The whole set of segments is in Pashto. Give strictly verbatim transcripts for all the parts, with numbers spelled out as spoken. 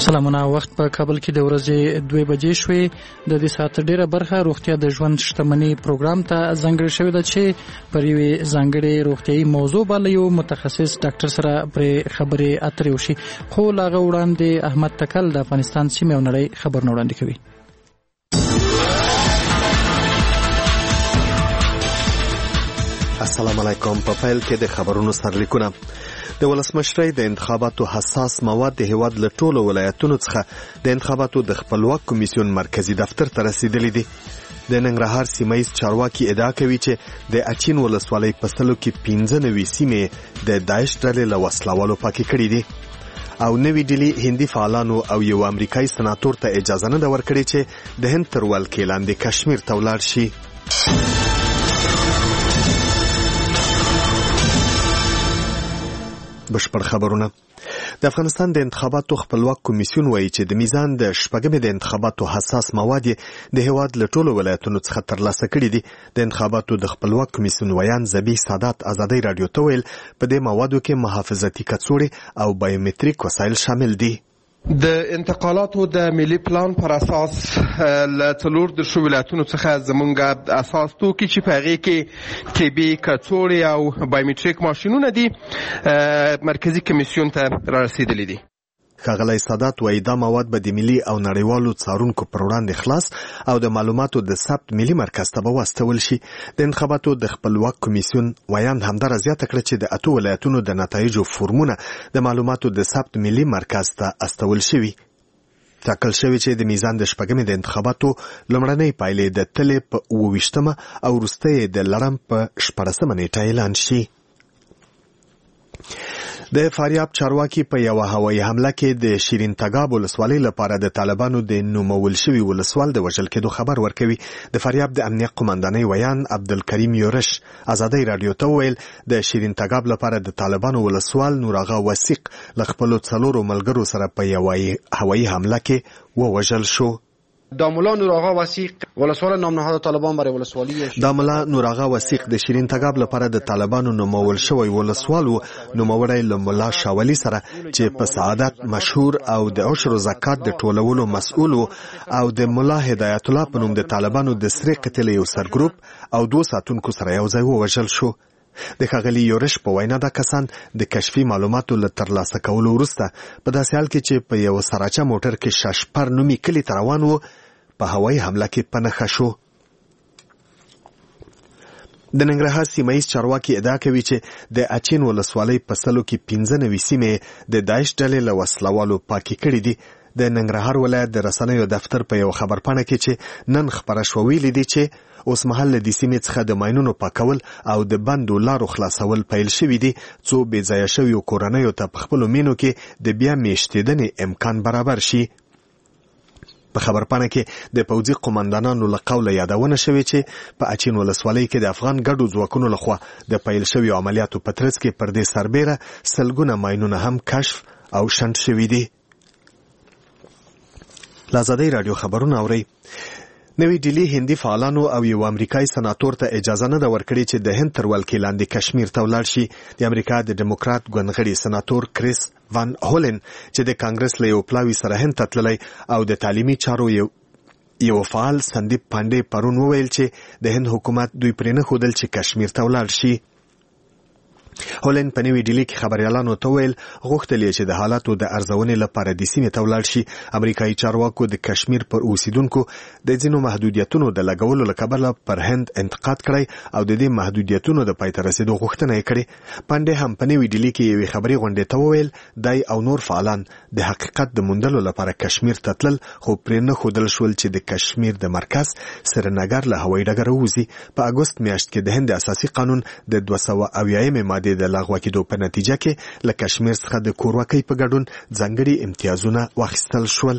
سلامونه. وخت په کابل کې د ورځې دوه بجې شوې. د دې ساعت ډیره برخه روغتیا د ژوند شتمنۍ پروګرام ته ځانګړې شوې ده چې پر یوې ځانګړې روغتیایي موضوع باندې یو متخصص ډاکټر سره پر خبرې اترې وشي. خو لاغه وړاندې احمد تکل د افغانستان سیمې او نړۍ خبرونه وړاندې کوي. السلام علیکم. په پیل کې د خبرونو سرلیکونه. د ولسمشرۍ د انتخاباتو حساس مواد د هیواد له ټولو ولایتونو څخه د انتخاباتو د خپلواک کمیسیون مرکزی دفتر ته رسیدلي دي. د ننګرهار سیمه ییز چارواکي ادعا کوي چې د اچین ولسوالۍ په سلو کې پنځه نوي سیمې د داعش ډلې له وسلوالو پاکې کړي دي او نوی ډیلی هندي فعالانو او یو امریکایي سناتور ته اجازه نه ده ورکړې چې د هند تر ولکې لاندې کشمیر ته ولاړ شي. بشپړ خبرونه. د افغانستان د انتخاباتو خپلواک کمیسیون وایي چې د میزان د شپږمې د انتخاباتو حساس مواد د هیواد له ټولو ولایتونو څخه ترلاسه کړي دي. د انتخاباتو د خپلواک کمیسیون ویان زبی سادات ازادۍ رادیو ته ویل په دې موادو کې محافظتي کڅوړې او بایومتریک وسایل شامل دي. د انتقالاتو د ملي پلان پر اساس له څلور درشو ولایتونو څخه زمونږ اساس توکي چې په هغې کې طبي کڅوړې او بایومتریک ماشینونه دي مرکزي کمیسیون ته را رسیدلي دي. ښاغلی سادات وایي دا مواد به د ملي او نړیوالو څارونکو پر وړاندې خلاص او د معلوماتو د ثبت ملي مرکز ته به واستول شي. د انتخاباتو د خپلواک کمیسیون ویان همداره زیاته کړه چې د اتو ولایتونو د نتایجو فورمونه د معلوماتو د ثبت ملي مرکز ته استول شوي. ټاکل شوی چې د میزان د شپږمې د انتخاباتو لومړنۍ پایلې د تلې په اوه ویشتمه او وروستۍ د لړم په شپاړسمه نیټه اعلان شي. د فاریاب چارواکي په یو هوایي حمله کې د شیرین تګاب ولسوالۍ لپاره د طالبانو د نومول شوي ولسوال د وژل کېدو خبر ورکوي. د فاریاب د امنیه قومندانۍ ویان عبدالکریم یورش ازادۍ رادیو ته وویل د شیرین تګاب لپاره د طالبانو ولسوال نوراغه وثیق له خپلو څلورو ملګرو سره په یوه هوایي حمله کې ووژل شو. دا ملا نوراغه وثیق ولسوال نام نهاد طالبان برای ولسوالی دا ملا نوراغه وثیق د شیرین تګاب لپاره د طالبانو نومول شوی ولسوال و. نوموړی له ملا شاولی سره چې په سعادت مشهور او د عشر زکات د ټولولو مسؤل او د ملا هدایت الله په نوم د طالبانو د سری قتل یو سرګروپ او دوه ساتونکو سره یو ځای ووژل شو. د ښاغلي یورش په وینا دا کسان د کشفي معلوماتو له ترلاسه کولو وروسته په داسې حال کې چې په یو سراچه موټر کې شاشپر نومي کلي ته روان و په هوایي حمله کې په نښه شو. د ننګرهار سیمه ییز چارواکي ادعا کوي چې د اچین ولسوالۍ په سلو کې پنځه نوي سیمې د داعش ډلې له وسلوالو پاکې کړي دي. د ننګرهار ولایت د رسنیو دفتر په یو خبرپاڼه کې چې نن خبره شوه ویلي دي چې اوس مهال له دې سیمې څخه د ماینونو پاکول او د بندو لارو خلاصول پیل شوي دي څو بې ځایه شویو کورنیو ته په خپلو مینو کې د بیا میشتېدنې امکان برابر شي. په خبرپاڼه کې د پوځي قومندانانو له قوله یادونه شوې چې په اچین ولسوالۍ کې د افغان ګډو ځواکونو لخوا د پیل شویو عملیاتو په ترڅ کې پر دې سربیره سلګونه ماینونه هم کشف او شنډ شوي دي. له ازادۍ راډیو خبرونه اورئ. نوی ډیلی هندي فعالانو او یو امریکایي سناتور ته اجازه نه ده ورکړې چې د هند تر ولکې لاندې کشمیر ته ولاړ شي. د امریکا د ډیموکرات ګوندغړي سناتور کریس وان هولن چې د کانګرس له یو پلاوي سره هند ته تللی او د تعلیمي چارو یو یو فعال سندیپ پانډې پرون وویل چې د هند حکومت دوی پرې نه ښودل چې کشمیر ته ولاړ شي. هولن په نوي ډیلی کې خبریالانو ته ویل غوښتل یې چې د حالاتو د ارزونې لپاره د سیمې ته ولاړ شي. امریکایي چارواکو د کشمیر پر اوسیدونکو د ځینو محدودیتونو د لګولو له کبله پر هند انتقاد کړی او د دې محدودیتونو د پای ته رسېدو غوښتنه یې کړې. پانډې هم په نوي ډیلی کې یوې خبري غونډې ته وویل دی او نور فعالان د حقیقت د موندلو لپاره کشمیر ته تلل خو پرې نه ښودل شول چې د کشمیر د مرکز سرینګر له هوایي ډګره ووځي. په اګوست میاشت کې د هند اساسي قانون د دوه سوه اویایمې مادې د لغوه کېدو په نتیجه کې له کشمیر څخه د کورواکۍ په ګډون ځانګړي امتیازونه واخیستل شول.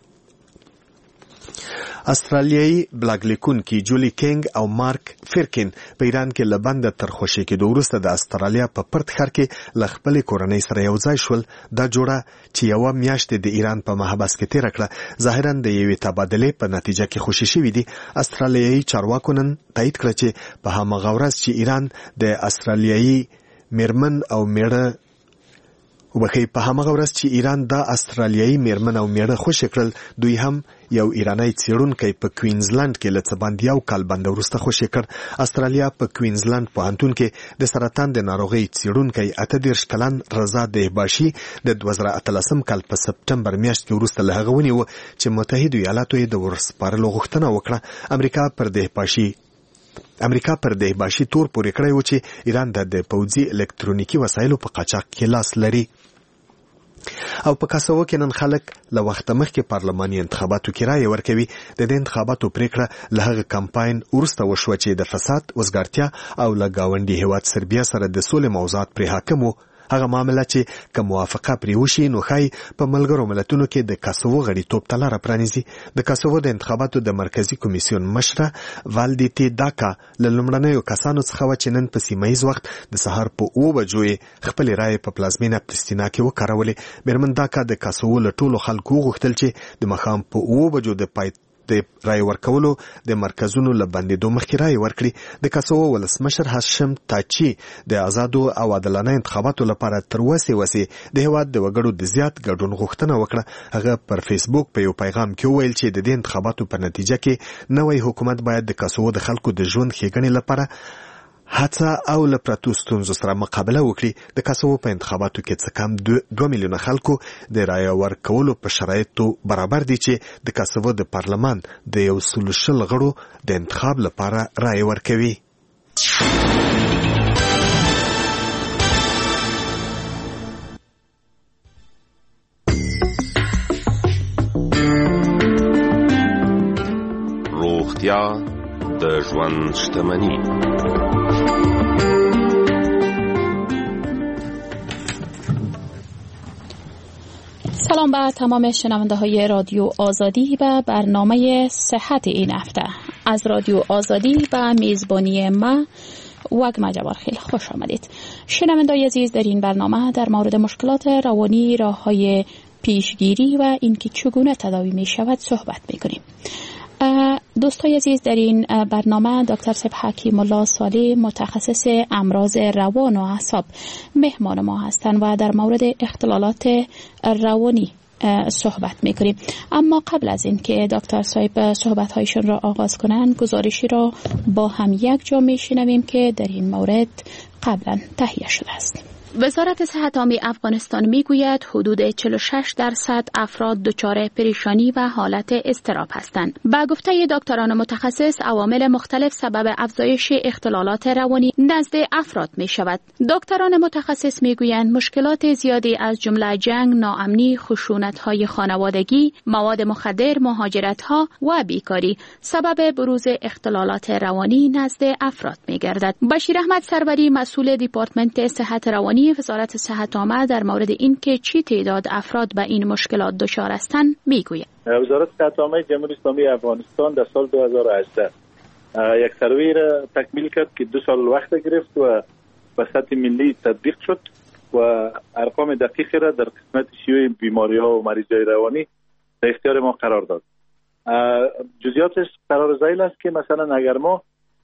استرالیایي بلاګ لیکونکي جولی کینګ او مارک فرکین په ایران کې له بنده تر خوشې کېدو وروسته د استرالیا په پرت ښار کې له خپلې کورنۍ سره یو ځای شول. دا جوړه چې یوه میاشت د ایران په محبس کې تېره کړه ظاهراً د یوې تبادلې په نتیجه کې خوشې شوي دي. استرالیایي چارواکو نن تایید کړه چې په هماغه ورځ چې ایران د استرالیایي میرمن او میړه وبخې په همغه ورځ چې ایران د استرالیایي میرمن او میړه خوشي کړل، دوی هم یو ایرانی څېړونکی په کوینزلند کې له څه باندې یو کال بند وروسته خوشي کړ. استرالیا په کوینزلند پوهنتون کې د سرطان د ناروغۍ څېړونکی اته دېرش کلن رضا دهباشي د دوه زره اتلسم کال په سپټمبر میاشت کې وروسته له هغه ونیو چې متحدو ایالاتو یې د ورسپارلو غوښتنه وکړه. امریکا پر دهباشي امریکا پر دهباشي تور پورې کړی و چې ایران د پوځي الکترونیکي وسایلو په قاچاق کې لاس لري. او په کاسوو کې نن خلک له وخت مخکې پارلماني انتخاباتو کې رایه ورکوي. د دې انتخاباتو پریکړه له هغه کمپاین وروسته وشوه چې د فساد، وزګارتیا او له ګاونډي هیواد سربیا سره د سولې موضوعات پرې حاکم وو. هغه معامله چې که موافقه پرې وشي نو ښایي په ملګرو ملتونو کې د کاسوو غړیتوب ته لاره پرانیزي. د کاسوو د انتخاباتو د مرکزي کمیسیون مشره والدیتي داکا له لومړنیو کسانو څخه وه چې نن په سیمه ییز وخت د سهار په اوه بجو یې خپلې رایې په پلازمینه پرستینا کې وکارولې. میرمن داکا د کاسوو له ټولو خلکو وغوښتل چې د ماښام په اوه بجو د پای د رای ورکولو د مرکزونو له بندېدو مخکې رای ورکړي. د کاسوو ولسمشر هاشم تاچي د آزادو او عادلانه انتخاباتو لپاره تر وسې وسې د هیواد د وګړو د زیات ګډون غوښتنه وکړه. هغه پر فیسبوک په یو پیغام کې وویل چې د دې انتخاباتو په نتیجه کې نوی حکومت باید د کاسوو د خلکو د ژوند ښېګڼې لپاره هڅه او له پرتو ستونزو سره مقابله وکړي. د کاسوو په انتخاباتو کې څه کم دوه میلیونه خلکو د رایه ورکولو په شرایطو برابر دي چې د کاسوو د پارلمان د یو سل شل غړو د انتخاب لپاره رایه ورکوي. روغتیا د ژوند شتمني. سلام به تمام شنونده های رادیو آزادی و برنامه صحت این هفته. از رادیو آزادی و میزبانی ما وگما جبار خیلی خوش آمدید. شنونده عزیز، در این برنامه در مورد مشکلات روانی، راه‌های پیشگیری و اینکه چگونه تداوی می شود صحبت می کنیم. دوستای عزیز، در این برنامه دکتر صاحب حکیم الله صالح متخصص امراض روان و اعصاب مهمان ما هستند و در مورد اختلالات روانی صحبت میکنیم. اما قبل از این که دکتر صاحب صحبت هایشون را آغاز کنند، گزارشی را با هم یک جا میشنویم که در این مورد قبلا تهیه شده است. وزارت صحت عامه افغانستان میگوید حدود چهل و شش درصد افراد دچار پریشانی و حالت اضطراب هستند. با گفته دکتران متخصص، عوامل مختلف سبب افزایش اختلالات روانی نزد افراد می شود. دکتران متخصص میگویند مشکلات زیادی از جمله جنگ، ناامنی، خشونت‌های خانوادگی، مواد مخدر، مهاجرت‌ها و بیکاری سبب بروز اختلالات روانی نزد افراد می‌گردد. بشیر احمد سروری، مسئول دیپارتمنت صحت روانی وزارت صحت عامه، در مورد این که چی تعداد افراد به این مشکلات دچار هستند میگوید. وزارت صحت عامه جمهوری اسلامی افغانستان در سال دو هزار و هجده یک سروی را تکمیل کرد که دو سال وقت گرفت و به سطح ملی تطبیق شد و ارقام دقیقی را در قسمت شیوع بیماری‌ها و مریضای روانی در اختیار ما قرار داد. جزئیاتش قرار ذیل است که مثلا اگر ما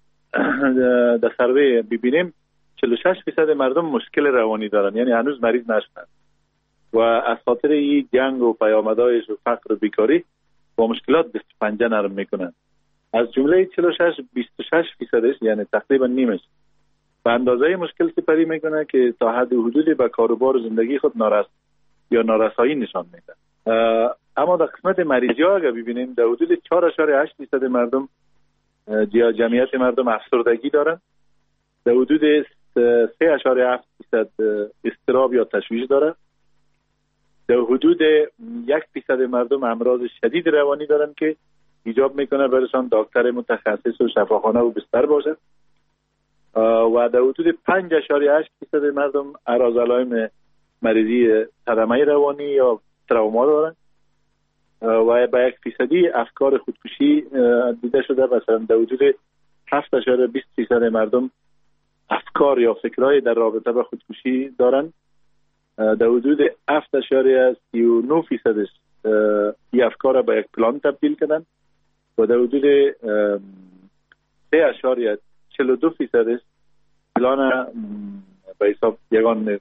در سروی ببینیم چهل و شش درصد مردم مشکل روانی دارن، یعنی هنوز مریض نشدن و از خاطر این جنگ و پیامدهایش و فقر و بیکاری با مشکلات دست پنجه نرم میکنن. از جمله چهل و شش بیست و شش درصدش یعنی تقریبا نیمش به اندازه مشکل سپری میکنه که تا حد حدودی به کاروبار و زندگی خود نارس یا نارسایی نشان میده. اما در قسمت مریضی ها اگر ببینیم در حدود چهار اشاره هشت درصد مردم یا جمعیت مردم افسردگی دارن، در حدود سه اشاره هفت درصد اضطراب یا تشویش داره، در حدود یک درصد مردم امراض شدید روانی دارن که ایجاب میکنه برشان دکتر متخصص و شفاخانه و بستر باشه و در حدود پنج اشاره هشت درصد مردم اعراض علائم مریضی صدمه روانی یا تروما دارن و با یک فیصدی افکار خودکشی دیده شده. مثلا در حدود هفت اشاره بیست درصد مردم افکار یا فکرهای در رابطه با خودکشی دارن، در حدود هفت اشاره سی و نه فیصدش این افکار را به یک پلان تبدیل کردن و در حدود سه اشاره چهل و دو فیصدش پلان به حساب یگان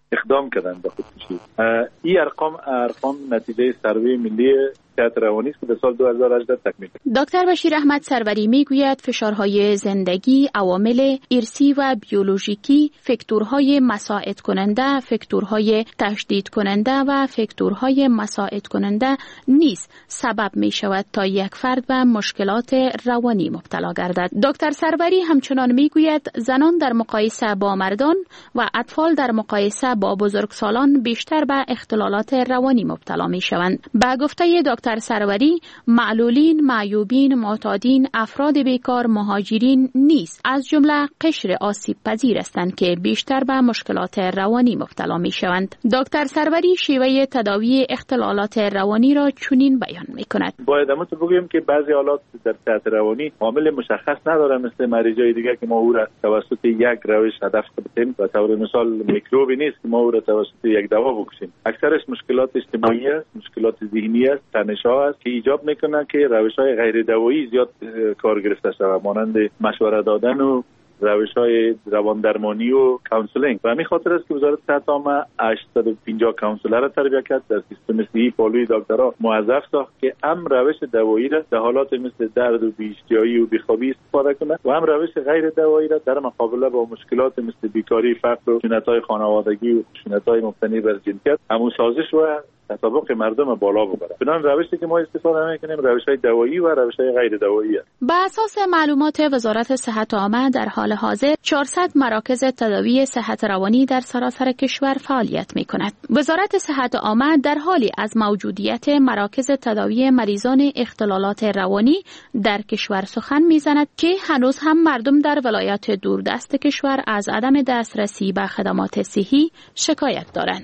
اقدام کردن به خودکشی. این ارقام ارقام نتیجه سروی ملی صحت روانی است که در سال دو هزار و هجده تکمیل شد. دکتر بشیر احمد سروری میگوید فشارهای زندگی، عوامل ارثی و بیولوژیکی، فاکتورهای مساعد کننده، فاکتورهای تشدید کننده و فاکتورهای مساعد کننده نیز سبب می شود تا یک فرد به مشکلات روانی مبتلا گردد. دکتر سروری همچنان میگوید زنان در مقایسه با مردان و اطفال در مقایسه با بزرگسالان بیشتر به اختلالات روانی مبتلا می شوند. به گفته دکتر سروری، معلولین، معیوبین، معتادین، افراد بیکار، مهاجرین نیز از جمله قشر آسیب پذیر هستند که بیشتر به مشکلات روانی مبتلا می شوند. دکتر سروری شیوه تداوی اختلالات روانی را چنین بیان می کند. باید همون بگویم که بعضی حالات در صحت روانی عامل مشخص نداره، مثل مریضای دیگه که ما او را توسط یک روش هدف بکنیم و طور مثال میکروبی نیست که ما او را توسط یک دوا بکشیم. اکثرش مشکلات اجتماعی است، مشکلات ذهنی است، تنش‌ها است که ایجاب میکنه که روش‌های غیر دوایی زیاد کار گرفته شود، مانند مشوره دادن و روش‌های روان درمانی و کانسلینگ. و همین خاطر است که وزارت صحت عامه هشتصد و پنجاه کانسلر را تربیت کرد، در سیستم صحی پالوی دکترها موظف ساخت که هم روش دوایی را در حالات مثل درد و بی‌اشتیایی و بیخوابی استفاده کنند و هم روش غیر دوایی را در مقابله با مشکلات مثل بیکاری، فقر و خشونت‌های خانوادگی و خشونت‌های مبتنی بر جنسیت هموسازش و تطابق مردم بالا ببره. بنابراین روشی که ما استفاده می‌کنیم روش‌های دوایی و روش‌های غیر دوایی است. بر اساس معلومات وزارت صحت عامه در حال حاضر چهارصد مراکز تداوی صحت روانی در سراسر کشور فعالیت می‌کند. وزارت صحت عامه در حالی از موجودیت مراکز تداوی مریضان اختلالات روانی در کشور سخن می‌زند که هنوز هم مردم در ولایات دوردست کشور از عدم دسترسی به خدمات صحی شکایت دارند.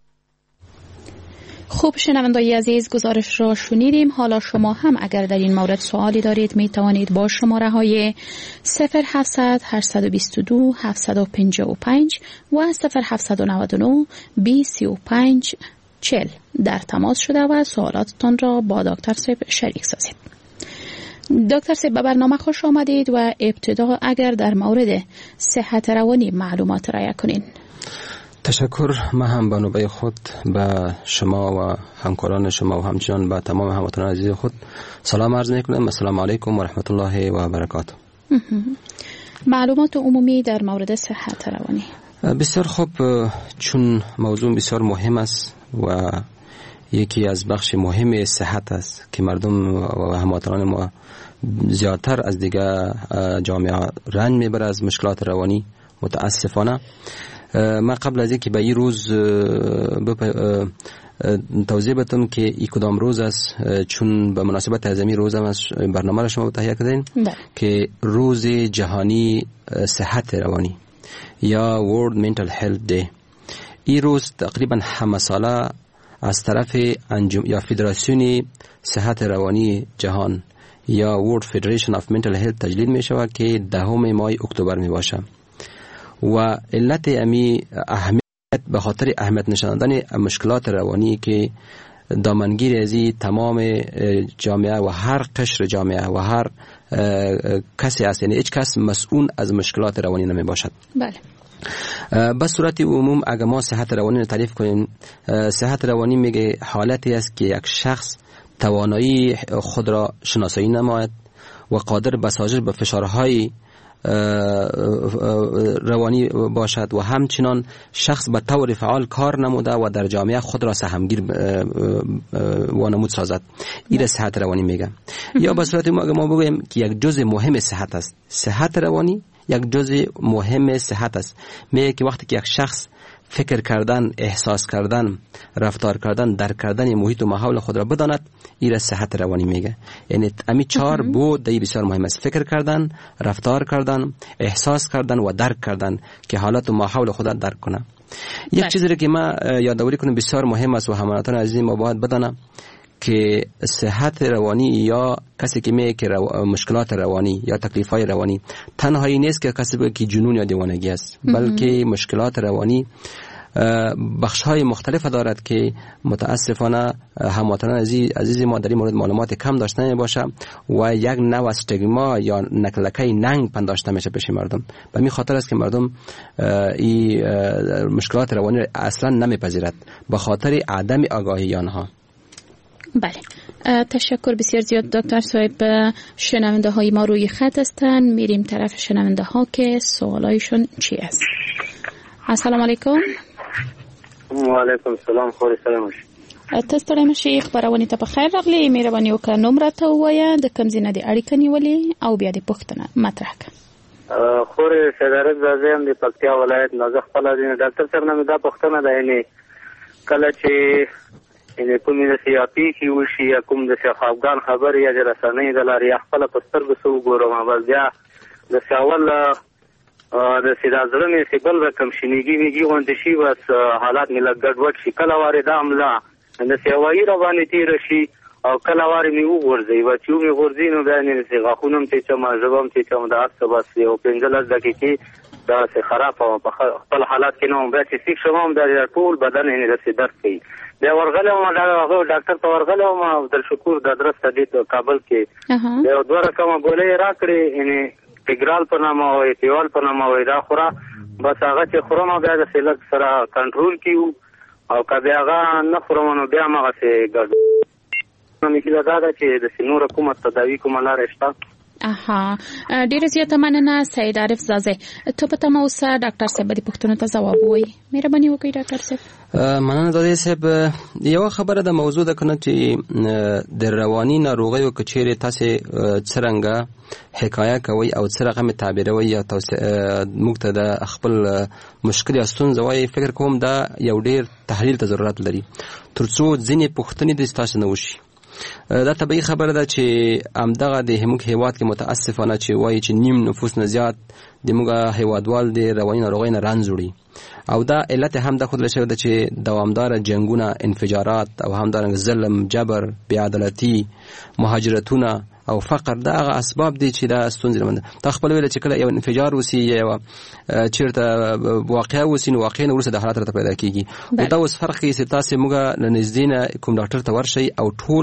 خوب شنوندگان عزیز، گزارش را شنیدیم. حالا شما هم اگر در این مورد سوالی دارید می توانید با شماره های صفر هفتصد هشتصد و بیست و دو هفتصد و پنجاه و پنج و صفر هفتصد و نود و نه بیست و پنج چهل در تماس شده و سوالاتتان را با دکتر صاحب شریک سازید. دکتر صاحب به برنامه خوش آمدید و ابتدا اگر در مورد صحت روانی معلومات رایه کنین. تشکر. من هم به نوبه خود به شما و همکاران شما و همچنان به تمام هموطنان عزیز خود سلام عرض میکنم. السلام علیکم و رحمت الله و برکاته. معلومات عمومی در مورد صحت روانی. بسیار خوب، چون موضوع بسیار مهم است و یکی از بخش مهم صحت است که مردم و هموطنان ما زیادتر از دیگه جامعه رنج میبره از مشکلات روانی متاسفانه. من قبل از اینکه به این روز توضیح بدم که این کدام روز است، چون به مناسبت تعظیمی روز هم از برنامه را شما تهیه کردین که روز جهانی صحت روانی یا World Mental Health Day. این روز تقریبا همه ساله از طرف انجم یا فدراسیون صحت روانی جهان یا World Federation of Mental Health تجلیل می شود که دهم ماه اکتبر می باشه و علت امی اهمیت به خاطر اهمیت نشان دادن مشکلات روانی که دامنگیر از تمام جامعه و هر قشر جامعه و هر کسی است، یعنی هیچ کس مسئول از مشکلات روانی نمی باشد. بله. به صورت عموم اگر ما صحت روانی رو تعریف کنیم، صحت روانی میگه حالتی است که یک شخص توانایی خود را شناسایی نماید و قادر به سازش به فشارهای روانی باشد و همچنان شخص به طور فعال کار نموده و در جامعه خود را سهمگیر وانمود سازد. این صحت روانی میگه. یا به صورت ما ما بگویم که یک جزء مهم صحت است. صحت روانی یک جزء مهم صحت است. میگه که وقتی که یک شخص فکر کردن، احساس کردن، رفتار کردن، درک کردن محیط و ماحول خود را بداند، این را صحت روانی میگه. یعنی امی چهار بود دی بسیار مهم است: فکر کردن، رفتار کردن، احساس کردن و درک کردن که حالت و ماحول خود را درک کنه. یک چیزی که ما یادآوری کنیم بسیار مهم است و هموطنان عزیز ما باید بدانند که صحت روانی یا کسی که میگه که رو... مشکلات روانی یا تکلیف‌های روانی تنهایی نیست که کسی بگه که جنون یا دیوانگی است، بلکه مشکلات روانی بخش های مختلف دارد که متاسفانه هموطنان عزیز ما در این مورد معلومات کم داشته باشه و یک نوع استگما یا نکلکه ننگ پنداشته میشه پیش مردم. به همین خاطر است که مردم این مشکلات روانی اصلا نمیپذیرد به خاطر عدم آگاهی آنها. بله، تشکر بسیار زیاد دکتر صاحب. شنونده های ما روی خط هستن، میریم طرف شنونده ها که سوالایشون چی است. السلام علیکم. و علیکم السلام. خوري سلام شي. تاسو ته شي خبرونه ته په خیر راغلی. مهرباني وکړه نومره ته ووایه، د کوم ځای نه دې اړیکه نیولې او بیا دې پوښتنه مطرح کړه. خوري صدارت زازم د پکتیا ولایت نازخ خپل دین ډاکټر صاحب نه دا پوښتنه ده، یعنی کله چې ان کومې د سیاپی کې وشي یا کوم د افغان خبر یا د رسنۍ د لارې خپل پستر بسو ګورم، بس بیا د ساول د سیدا ځلمې سیبل رقم شنیږي میږي وانت شي، بس حالات مې لګ ګډوډ شي. کله واره د عمله د سیوایي را باندې تیر شي او کله واره مې وګورځي و چې مې ورځي نو دا نه سي غاخونم چې ما زبم چې کوم د اصل بس یو پنځلس دقیقې دا سه خراب او په خپل حالات کې نو بیا چې سیک شوم د ټول بدن یې رسې درد کوي. بیا ورغله ما دا ډاکټر ته ورغله ما عبد الشکور د درس د کابل کې یو دوه رقم بولې راکړي، یعنی تګرال په نامه او ایتیول په نامه وای دا خورا، بس هغه چې خورم بیا د سلک سره کنټرول کیو او کبه هغه نه خورم نو بیا ما سه ګډ نو مې کله دا چې د سينور حکومت تداوی کومه لار شته. اها، ډیر زیاته مننه سید عارف زازه. ته په تمه اوسه ډاکټر صاحب دې پوښتنه ته ځواب وایي. مهرباني وکړئ ډاکټر صاحب. مننه زازه صاحب. یو خبره د موضوع د کنه چې د رواني ناروغیو کچېره تاسو څنګه حکایه کوي او څه رقم تعبیروي یا تاسو موږ ته د خپل مشکل استون زوای فکر کوم دا یو ډیر تحلیل ته ضرورت لري ترڅو ځینې پوښتنې د تاسو نه وشي. دا طبیعي خبره ده چې امدغه د هموږ هیواد کې متاسفانه چې وایي چې نیم نفوس نه زیات د موږ هیوادوال د رواني ناروغۍ نه رنځ وړي او دا علت هم د خود له شوی ده چې دوامدار جنگونه، انفجارات او همدارنګه ظلم، جبر، بی‌عدالتي، مهاجرتونه او فقر دا هغه اسباب دي چې دا ستونزې لمنده. تا خپل ویل چې کله یو انفجار وسی یا چیرته واقعا وسی نو واقعا ورسره د حالت راته پیدا کیږي. او دا اوس فرق یې ستاسو موږ لنزدینه کوم ډاکټر ته ورشي او ټول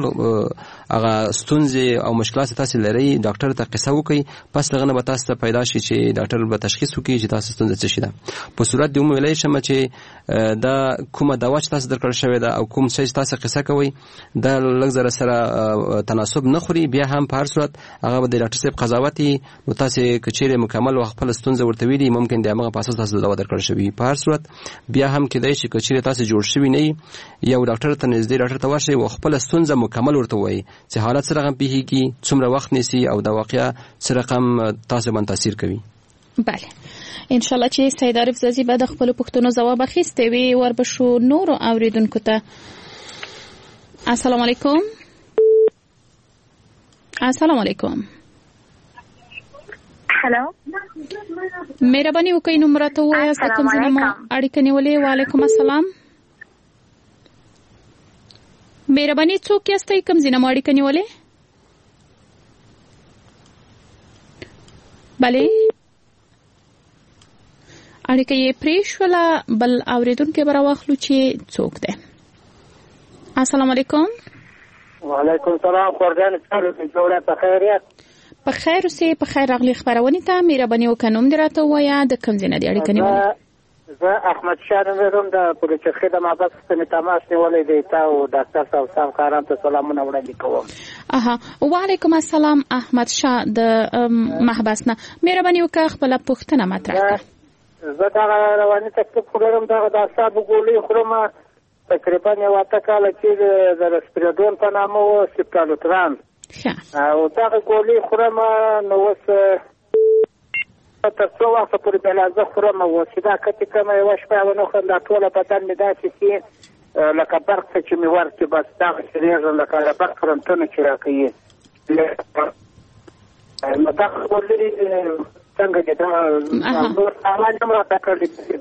هغه ستونزې او مشکلات تاسو لري ډاکټر ته قصه وکي، پس لغنه به تاسو ته پیدا شي چې ډاکټر به تشخیص وکي چې تاسو ستونزه څه شي ده. په صورت دی مو ویلای شم چې دا کومه دوا چې تاسو درکړل شوی ده او کوم څه تاسو قصه کوي دا لږ زره سره تناسب نه خوري، بیا هم په هر صورت هغه به د ډاکټر صاحب قضاوتي نو تاسو کچېره مکمل وخت خپل ستونزه ورته ویلي ممکن د هغه په اساس تاسو دوا درکړل شوی. په هر صورت بیا هم کېدای شي کچېره تاسو جوړ شوی نه یو ډاکټر ته نږدې ډاکټر ته ورشي او خپل ستونزه مکمل ورته وایي چې حالت سره غم پیږي، څومره وخت نیسي او دا واقعیا سره رقم تاسو باندې تاثیر کوي. بله، ان شاء الله چې سید عارف زازي به د خپل پوښتنو ځواب اخیسته وي. وربشو نور اوریدونکو ته السلام علیکم. السلام علیکم. هلو، مهرباني وکړئ نومره ته ووایاست د کوم ځای نه مو اړیکه نیولې. وعلیکم السلام. مهرباني څوک یاستئ کوم ځای نه مو اړیکه نیولې؟ بله، اړیکه یې پرېښوله. بل اورېدونکی به راواخلو چې څوک دی. السلام علیکم. وعلیکم السلام. خورګان څنګه جوړه په خیریت؟ په خیر اوسې. په خیر راغلی خبرونه ته. مهرباني وکړه نوم دې راته ووایه، د کوم ځای نه دې اړیکه نیولې؟ زه احمد شاه نوم لرم، د پولیسو د محبس څخه تماس نیولې دی. تا او ډاکټر صاحب صاحب کاران ته سلامونه وړاندې کوم. اها، وعلیکم السلام احمد شاه د محبس نه. مهرباني وکړه خپل پوښتنه مطرح کړه. زه دا رواني تکلیف خورم، دا د اعصابو ګولۍ خورم تقریبا یو اته کاله چې د رسپیرادون په نامه و سپټالوتران او دغه ګولۍ خورم. نو اوس تر څو وخته پورې بېلازه خورم او چې دا کتې کومه یوه شپه ونه خورم دا ټوله بدن مې داسې سي لکه برق څه چې مې ورکړي، بس دغسې رېږم لکه د برق فرنټونه چې راکوي. نو دغه ګولۍ څنګه دي دا نور سامان هم راته کړی دی،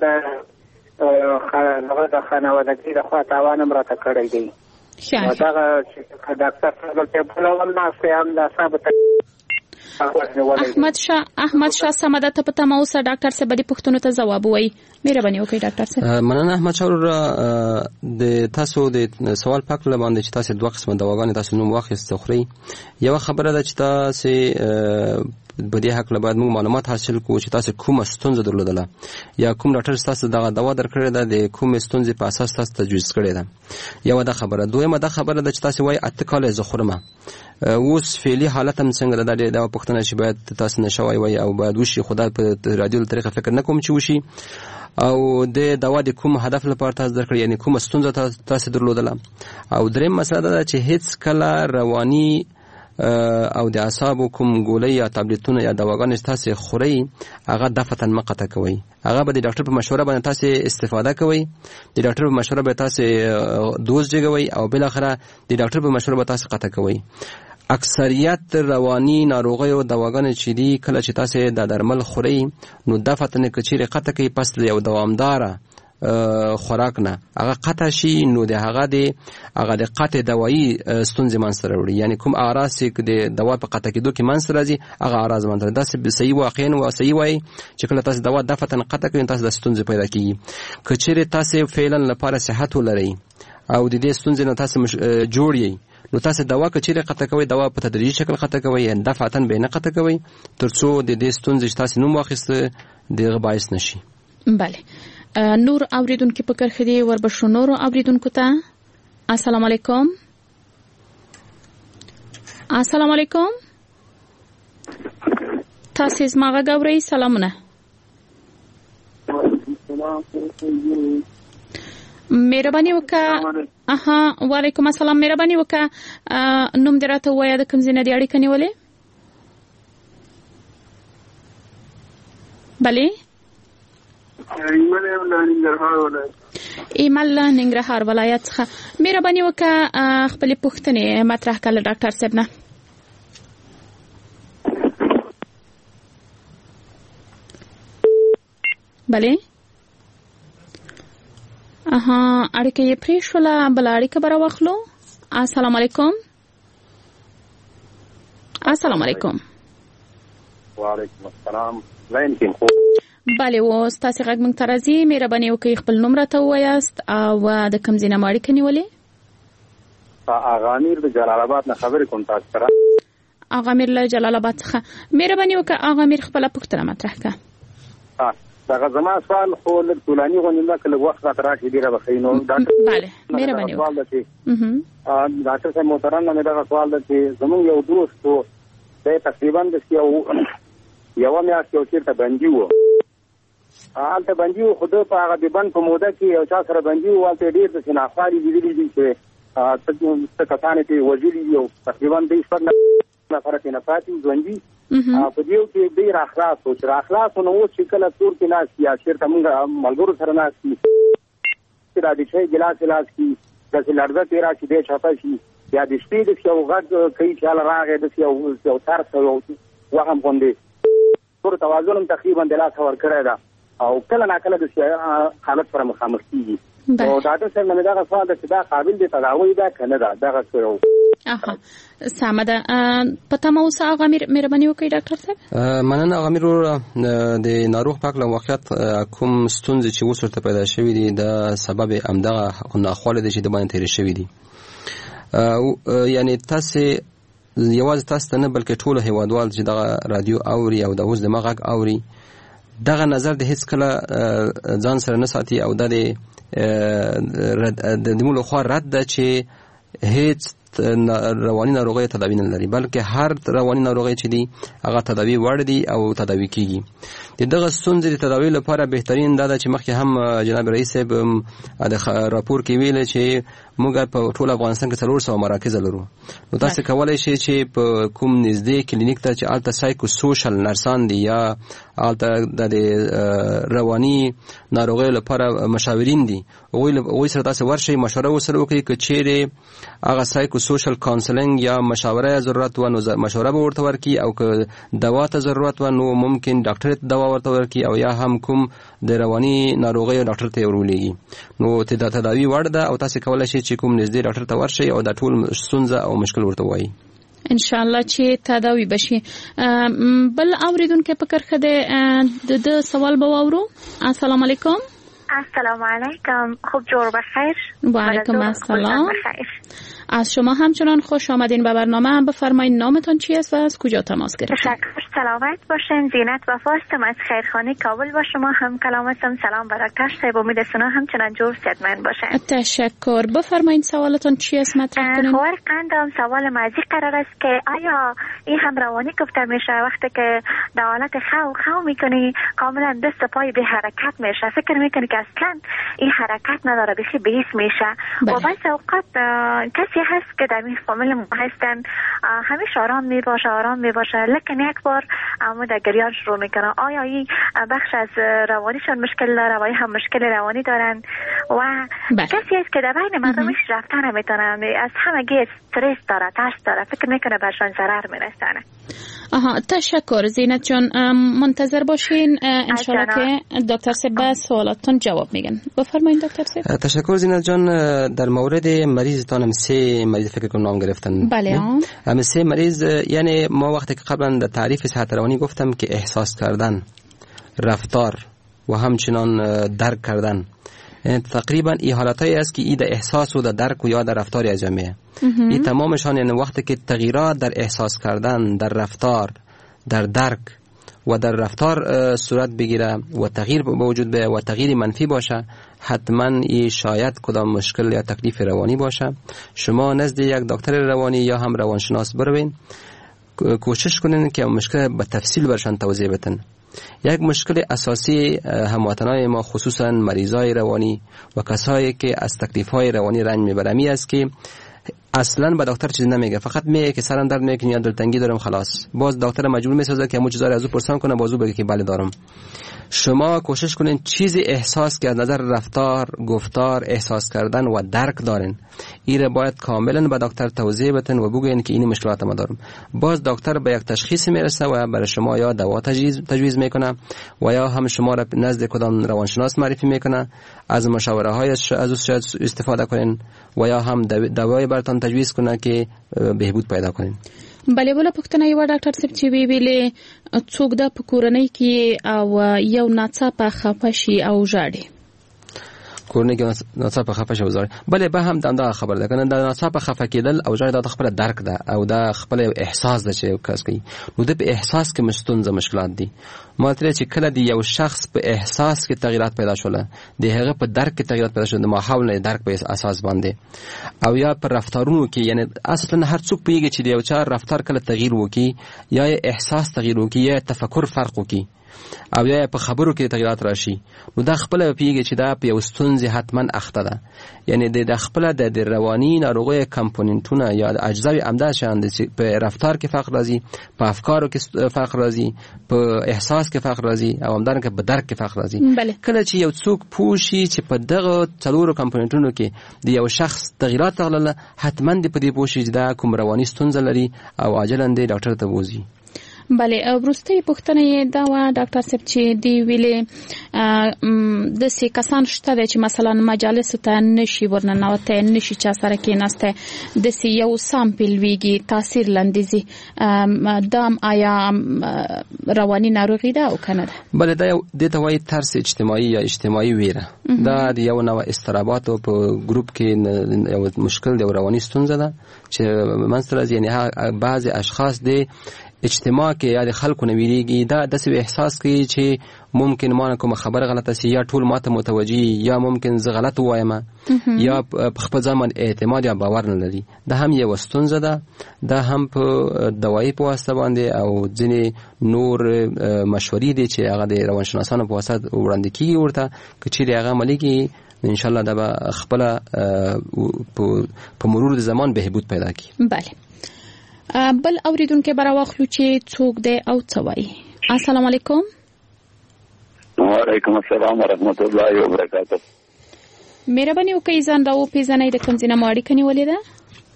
د خانوادګۍ د خوا تاوان هم راته کړی دی. دغه ډاکټر صاحب ته بلوم ناست یم د اعصابو احمد شاه احمد شاه سمده ته پته مو سره ډاکټر صاحب دې پښتنو ته جواب وایي مهرباني وکړئ ډاکټر صاحب. مننه احمد شاه د تاسو د سوال پاک له باندې چې تاسو دوه قسمه دواګانې تاسو نوم واخیست خوري. یو خبره ده چې تاسو په دې حق له باید موږ معلومات حاصل کوو چې تاسو کومه ستونزه درلودله یا کوم ډاکټر تاسو دغه دوا درکړې ده د کوم ستونزې په اساس تاسو تجویز کړې ده. یو دا خبره. دویمه دا خبره ده چې تاسو وایي اته کاله زه خورم اوس فعلی حالت هم څنګه ده. دا پوښتنه چې باید تاسو نشوي وایي او باید وشي خدای په رادیو طریقه فکر نه کوم چې وشي او د دوا د کوم هدف لپاره تاسو درکړی یعنی کوم ستونزه تاسو درلودله. او دریم مسله ده چې هیڅ کله رواني او د اعصابو کوم ګولۍ یا ټابلیټونه یا دواګانې تاسو خوري هغه دفتن مقطع کوي. هغه به د ډاکټر په مشوره باندې تاسو استفاده کوي. د ډاکټر په مشوره به تاسو دوز جوړوي او بل اخره د ډاکټر په مشوره به تاسو قطع کوي. اکثریت رواني ناروغیو دواګانې چې دي کله چې تاسو د درمل خوري نو دفتن کچېره قطع کوي پس یو دوامدار خوراک نه هغه قطع شي نو د هغه د هغه د قطع دوايي ستونزې منځ راوړي. یعنی کوم اعراض چې د دوا په قطع کېدو کې منځ راځي هغه اعراض منځ راځي. دا صحیح واقعا او صحیح وایي چې کله تاسو دوا دفتن قطع کوي تاسو د ستونزې پیدا کیږي. کچېره تاسو فعلا لپاره صحت ولري او د دې ستونزې نه تاسو جوړی نو تاسو دوا کچېره قطع کوي دوا په تدریجي شکل قطع کوي یعنی دفعتن به نه قطع کوي ترڅو د دې ستونزې تاسو نوم واخیسته دغه باعث نشي. بله نور اوریدونکو په کرخه دی وربشو نور اوریدونکو ته السلام علیکم. السلام علیکم تاسو زما غوړی سلامونه. مهرباني وکړه. اها وعلیکم السلام. مهرباني وکړه نوم دراته وایي د کوم ځای نه دی اړیکه نیولې؟ بله ایمل ننګرهار ولایت څخه. مهرباني وکړه خپل پوښتنې مطرح کړه ډاکټر صاحب نه. بله اها اړیکه یې پرې شوله بل اړیکه به راواخلو. السلام علیکم. السلام علیکم. وعلیکم السلام. لاین کې بله اوس تاسو غږ مونږ ته راځي. مهرباني وکړئ خپل نوم راته ووایاست او د کوم ځای نه مو اړیکه نیولې؟ آغا امیر د جلال آباد نه خبرې کوم تاسو سره. آغا امیر له جلال آباد څخه. مهرباني وکړه آغا امیر خپله پوښتنه مطرح کړه. دغه زما سوال خو لږ طولاني غوندې ده که لږ وخت راته راشي ډېره به ښه نو بله مهرباني وکړه. ډاکټر صاحب محترم نه مې دغه سوال ده چې زمونږ یو دوست و دی تقریبا داسې یو یوه میاشت یو چېرته بندي و هلته بندي و خو ده په هغه د بند په موده کې یو چا سره بندي و هلته ډېر داسې ناخوالې لیدلي دي چې څه کسان یې ترې وژلي دي او تقریبا دوی شپږ نفره ترې نه پاتې وو ژوندي. په دې یو کې دوی راخلاص وو چې راخلاص وو نو اوس چې کله کور کې ناست یا چېرته مونږ ملګرو سره ناست وي چې را د چای ګیلاس یې لاس کړي داسې لړزه ترې راشي دی چپه شي یا د شپې داسې یو غږ کوي چې هله راغی داسې یو ترس یو وهم غوندې ټول توازن هم تقریبا د لاسه ورکړی ده او کله ناکله د حالت سره مخامخ کېږي. او ډاکټر صاحب نه مې دغه سوال ده چې دا قابل د تداوی ده که نه ده دغه څه یو اها سمه ده. په تمه اوسه آغا امیر مهرباني وکړئ ډاکټر صاحب. مننه آغا امیر وروره. د ناروغ پاک له واقعیت کوم ستونزې چې اوس ورته پیدا شوي دي د سبب همدغه ناخوالې دی چې د باندې تېرې شوي دي. یعنې تاسې یوازې تاسو ته نه بلکې ټولو هیوادوال چې دغه رادیو اوري او د اوس دماغ غږ اوري دغه نظر د هیڅ کله ځان سره نه ساتي او دا د د موږ لخوا رد ده چې هیڅ رواني ناروغي تداوی نه لري بلکې هر رواني ناروغي چې دي هغه تداوی وړ دي او تداوی کیږي. د دغه ستونزې د تداوی لپاره بهترین دا ده چې مخکې هم جناب رئیس صاحب د راپور کې ویل چې موږ په ټول افغانستان کې څلور سوه مراکز لرو. نو تاسو کولای شئ چې په کوم نږدې کلینیک ته چې الته سایکو سوشل نرسان دي یا الته د رواني ناروغي لپاره مشاورین دي هغوی سره تاسو ورشئ مشوره ورسره وکړئ که چیرې هغه سایکو سوشل کانسلینګ یا مشاوره ضرورت و نو مشوره به ورته ورکړي او که دوا ته ضرورت و نو ممکن ډاکټر ته دوا ورته ورکړي او یا هم کوم د رواني ناروغیو ډاکټر ته ورولېږي. نو ته د تداوی وړ ده او تاسو کولای شئ چې کوم نږدې ډاکټر ته ورشئ او دا ټول ستونزه او مشکل ورته وایي. ان شاء الله چې تداوی بشي. بل اوریدونکو په کرخه د د سوال به واورو. السلام علیکم. السلام علیکم. خوب جور بخیر. و علیکم السلام. از شما همچنان خوش آمدین به برنامه. بفرمایید نامتان چی است و از کجا تماس گرفتید؟ تشکر. سلامت باشین. زینت وفاستم از خیرخانه کابل با شما هم کلامتم. سلام برای دکتر صاحب. امید سنا همچنان جور صحتمند باشین. تشکر. بفرمایید سوالتان چی است مطرح کنین؟ خبر قندم سوال مازی قرار است که آیا این هم روانی گفته میشه وقتی که در حالت خو خو میکنی کاملا دست پای به حرکت میشه، فکر میکنی که اصلا این حرکت نداره، بخی بیس میشه. و بعضی اوقات کسی هست که در این فامیل ما هستن همیشه آرام میباشه آرام میباشه لیکن یک بار اما در گریان شروع میکنه. آیا این بخش از روانیشان مشکل داره و هم مشکل روانی دارن و بله. کسی هست که در بین مردمش رفتن نمیتونن، از همگی استرس داره، ترس داره، فکر میکنه برشان ضرر میرسانه. آها تشکر زینت جان. منتظر باشین انشالله که دکتر سب سوالاتون جواب میگن. بفرمایید دکتر سب. تشکر زینت جان. در مورد مریضتان هم سه مریض فکر کنم نام گرفتن. بله هم سه مریض، یعنی ما وقتی که قبلا در تعریف صحت روانی گفتم که احساس کردن، رفتار و همچنان درک کردن، یعنی تقریبا این حالتایی است که ای در احساس و در درک و یا در رفتاری از جمعه این تمامشان، یعنی وقتی که تغییرات در احساس کردن، در رفتار، در درک و در رفتار صورت بگیره و تغییر به وجود بیاید و تغییر منفی باشه، حتما این شاید کدام مشکل یا تکلیف روانی باشه. شما نزد یک دکتر روانی یا هم روانشناس بروین، کوشش کنین که مشکل به تفصیل برشان توضیح بدن. یک مشکل اساسی هموطنان ما خصوصا مریضای روانی و کسایی که از تکلیف‌های روانی رنج میبرن است که اصلا به دکتر چیز نمیگه، فقط میگه که سرم درد میکنه یا دلتنگی دارم خلاص. باز دکتر مجبور میسازه که همون چیزا رو از او پرسان کنه، بازو بگه که بله دارم. شما کوشش کنین چیزی احساس که از نظر رفتار، گفتار، احساس کردن و درک دارین، ایره باید کاملا به دکتر توضیح بدین و بگین که این مشکلات ما دارم. باز دکتر به یک تشخیص میرسه و برای شما یا دوا تجویز تجویز میکنه و یا هم شما را نزد کدام روانشناس معرفی میکنه، از مشاوره هایش از او شاید استفاده کنین و یا هم دوای براتون تجویز کنه که بهبود پیدا کنین. بله بوله پښتنه یو ډاکټر صاحب چې وی ویلې څوک د پکورنۍ کې او یو ناڅاپه خفه شي او ژاړي. کورنۍ کې ناڅاپه خفه شي او ژاړي. بله به هم دا خبر ده کنه، دا ناڅاپه خفه کېدل او ژاړي دا خپل درک ده او دا خپل احساس ده چې کس کوي. نو د په احساس کې مستونزه مشکلات دي. ماته چې کله دی یو شخص په احساس کې تغیرات پیدا شول، د هغه په درک کې تغیرات پیدا شول، د ماحول نه درک په اساس باندې او یا پر رفتارونو کې، یعنی اصلا هر څوک پیږي چې یو چا رفتار کله تغییر وکي یا احساس تغییر وکي یا تفکر فرق وکي او یا په خبرو کې تغیرات راشي، نو دا خپل پیږي چې دا په یو ستونزه حتما اخته ده. یعنی د خپل د رواني ناروغي کمپوننټونه یا اجزاوی عمده شاند چې په رفتار کې فرق راځي، په افکارو کې فرق راځي، په احساس کې فرق راځي او همدارنګه په درک کې فرق راځي. کله چې یو څوک پوښي چې په دغه څلورو کمپوننټونو کې د یو شخص تغیرات تغلل، حتما د پدې پوښي چې دا کوم رواني ستونزه لري او عاجلا د ډاکټر ته وځي. بله وروستۍ پوښتنه دا و ډاکټر صاحب چې دی ویلې د سې کسان شته چې مثلا مجالس ته نشي ورننوته، نشي چا سره کېناسته، د سې یو سامپل ویږي تاثیر لندېږي، دام آیا رواني ناروغي ده او کنه ده؟ بله دا د ته وایي ترس اجتماعي یا اجتماعي ویره. دا د یو نوع استرابات په ګروپ کې یو مشکل دی، رواني ستونزه ده چې منځ یعنی بعض اشخاص د اجتماع کې یا د خلکو نه ویریږي، دا داسې احساس کوي چې ممکن ما کوم خبر غلطه سي یا ټول ماته متوجي یا ممکن زه غلط وایم یا په خپل ځان اعتماد یا باور نه لري. دا هم یو ستونزه ده. دا هم په دوايي په واسطه باندې او ځینې نور مشورې دي چې هغه د روانشناسانو په واسطه وړاندې کیږي ورته، که چیرې هغه عملي کړي ان شاء الله دا به خپل په مرور د زمان بهبود پیدا کړي. بله بل اوریدونکو برا واخلو چې څوک دی او څه وایي. السلام علیکم. وعلیکم السلام ورحمت الله وبرکاته. مهرباني وکړئ ځان راو پیژنئ د کوم ځای نه مو اړیکه نیولې ده؟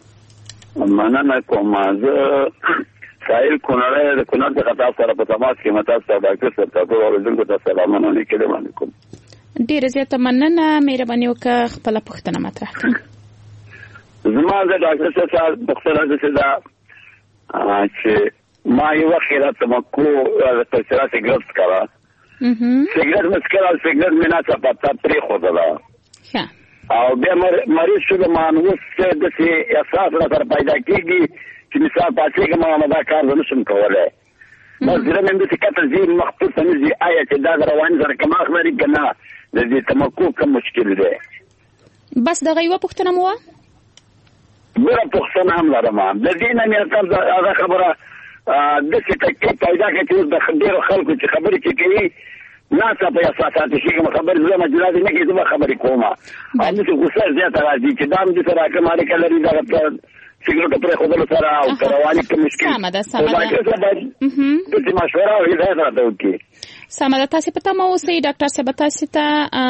مننه کوم. زه سایل کونړ د کونړ څخه تاسو سره په تماس کې متاسف ډاکټر صاحب ته اوریدونکو ته سلامونه لیکم. علیکم. ډیره زیاته مننه. مهرباني وکړئ خپل پوښتنه مطرح کړئ. زما د ډاکټر صاحب پوښتنه ده چې دا چې ما یو وخت را تمکو د سره سیګریټ څکاله سیګریټ مې څکاله سیګریټ مې نه څه پتا پرې خوده او بیا مریض شو د مانوس د څه احساس را سره پیدا کیږي چې مثال پاتې کوم ما دا کار نه شم کولای بس زه مې د کتل زی مخطوط نه آیا چې دا روان سره کوم اخباري کنه د دې تمکو کوم مشکل دی بس دا یو پوښتنه مو بل پوښتنه هم لرم د دې نه مې کوم دا خبره د څه کې پیدا کېږي د خبرو خلکو چې خبرې کوي ناسا په اساسات شي کوم خبر زما جلاد نه کیږي زما خبرې کومه او نو غوسه زیاته راځي چې دام دې سره کومه اړیکه لري دا سیګریټ پر خپل سره او کارواني کې مشکل سمه ده سمه ده د مشوره او هدایت راځي سمه ده تاسو په تاسو اوسئ ډاکټر صاحب تاسو ته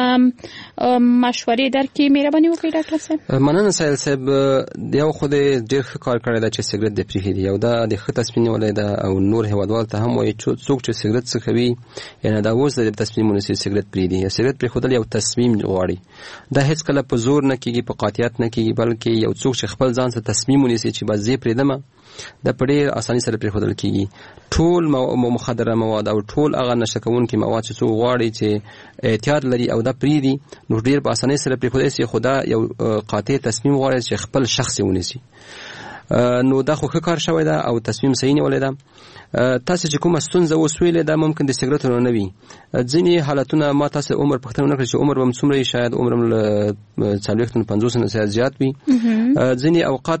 مشورې درکې مهرباني وکړئ ډاکټر صاحب مننه سایل صاحب یو خو دې ډېر ښه کار کړی دا چې سیګریټ د پریښي او دا د ښه تصمیم ولې دا او نور هیوادوال ته هم وایي چې څوک چې سیګریټ څکوي یعنی دا اوس د تصمیم ونیسي سیګریټ پریږدي یا سیګریټ پرېښودل یو تصمیم غواړي دا هیڅ کله په زور نه کېږي په قاطعیت نه کېږي بلکې یو څوک چې خپل ځان ته تصمیم ونیسي چې بس زه پرېږدم د په ډېر اساني سره پرېښودل کېږي ټول مخدره مواد او ټول هغه نشه کوونکي مواد چې څوک غواړي چې احتیاط لري او دا پرېږدي نو ډېر په اسانۍ سره پرېښودلی شي خو دا یو قاطع تصمیم غواړي چې خپل شخص یې ونیسي نو دا خو ښه کار شوی ده او تصمیم صحیح نیولی ده تاسو چې کومه ستونزه اوس ویلې دا ممکن د سیګریټو نه وي ځینې حالتونه ما تاسو عمر پوښتنه ونه کړه چې عمر به هم څومره شاید عمر هم له څلوېښت نه پنځوس نه زیات وي ځینې اوقات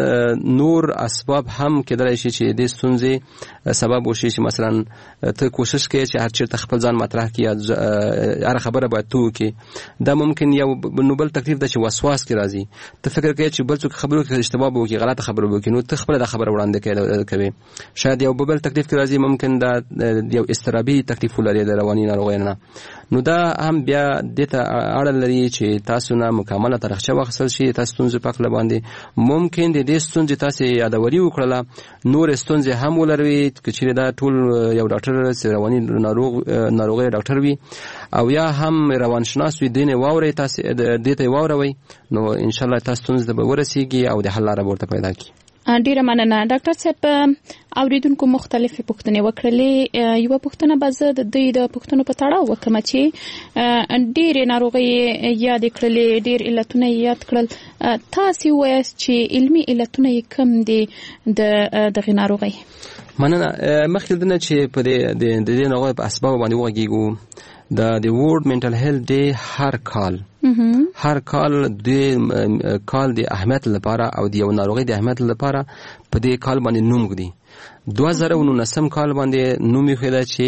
نور اسباب هم کېدلی شي چې دې ستونزې سبب وشي چې مثلا ته کوشش کوې چې هر چېرته خپل ځان مطرح کړي هره خبره باید ته وکړې دا ممکن یو نو بل تکلیف ده چې وسواس کې راځي ته فکر کوې چې بل څوک خبرو کې اشتباه به وکړي غلطه خبره به وکړي نو ته خپله دا خبره وړاندې کوې شاید یو بل تکلیف کې راځي ممکن دا یو اضطرابي تکلیف ولري د رواني ناروغیو نه نو دا هم بیا دې ته اړه لري چې تاسو نه مکمله تاریخچه واخیستل شي تاسو ستونزې په هکله باندې ممکن د دې ستونزې تاسې یادوري وکړله نور ستونزې هم ولروي که چېرې دا ټول یو ډاکټر چې رواني ناروغ ناروغۍ ډاکټر وي او یا هم روانشناس وي دې نه واورئ تاسې دې ته یې واوروئ نو انشاءالله تاسو ستونزې ته به ورسېږي او د حل لاره به ورته پیدا کړي ډیره مننه ډاکټر صاحب اوریدونکو مختلفې پوښتنې وکړلې یو پوښتنه به زه د دوی د پوښتنو په تړاو وکړم چې ډېرې ناروغۍ یاد کړلې ډېر علتونه یاد کړل تاسو وایاست چې علمي علتونه یې کم دي د دغې ناروغۍ مننه مخکې دنه چې په د دې ناروغۍ په اسباب باندې وغږیږو د د ورلد منټل هیلث ډے هر کال هر کال د کال د اهمیت لپاره او د یو ناروغۍ د اهمیت لپاره په دې کال باندې نوم ږدي دوه زره او نولسم کال باندې نوم یې خېده چې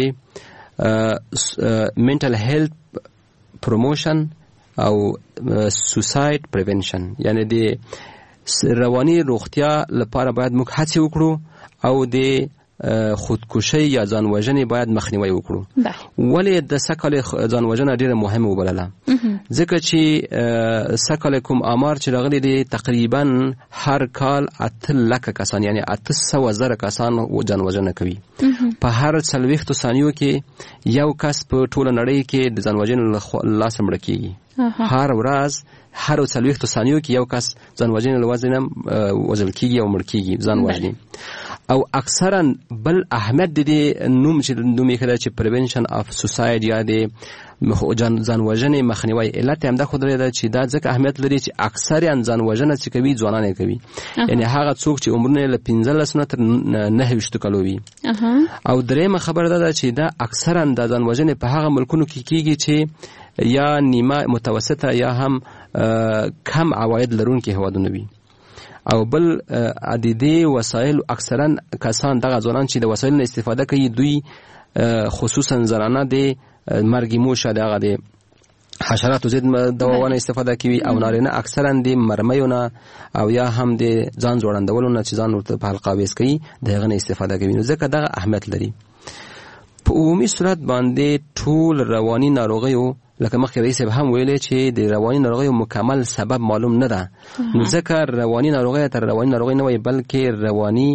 منټل هیلث پروموشن او سوساید پریونشن یعنی د رواني روغتیا لپاره باید موږ هڅه وکړو او د خودکشي یا ځان وژنې باید مخنیوي وکړو ولې د سکل ځان وژنه ډیره مهمه وبلله ځکه چې سکل کوم آمار چې راغلي دي تقریبا هر کال اته لکه کسان یعنی اته سوه زره کسان ځان وژنه کوي په هر څلوېښتو ثانیو کې یو کس په ټوله نړۍ کې د ځان وژنې له لاسه مړه کیږي هر ورځ هر څلوېښتو ثانیو کې یو کس ځان وژنې له وجې نه وژل کیږي او مړ کیږي ځان وژني او اکثرا بل اهمیت د دې نوم چې نوم یې کړی چې پریونشن اف سوساید یا د ځان وژنې مخنیوی علت یې همدا ښودلې ده چې دا ځکه اهمیت لري چې اکثریان ځان وژنه چې کوي ځوانان یې کوي یعنی هغه څوک چې عمرونه یې له پنځلسو نه تر نهه ویشتو کالو وي او درېیمه خبره دا ده چې دا اکثرا د ځان وژنې په هغه ملکونو کې کیږي چې یا نیمه متوسطه یا هم کم عواید لرونکي هیوادونه وي او بل د دې وسایل اکثرا کسان دغه ځوانان چې د وسایلو نه استفاده کوي دوی خصوصا زنانه د مرګي موشه دغه د حشراتو ضد دواوانه استفاده کوي او نارینه اکثرا د مرمیو نه او یا هم د ځان جوړندولو نه چې ځان ورته په حلقه ویس کوي دغه نه استفاده کوي نو ځکه دغه اهمیت لري په عمومي صورت باندې ټول رواني ناروغیو لکه مخکې رئیس هم ویلې چې د رواني ناروغیو مکمل سبب معلوم نه ده ځکه رواني ناروغي تر رواني ناروغي نه وي بلکې رواني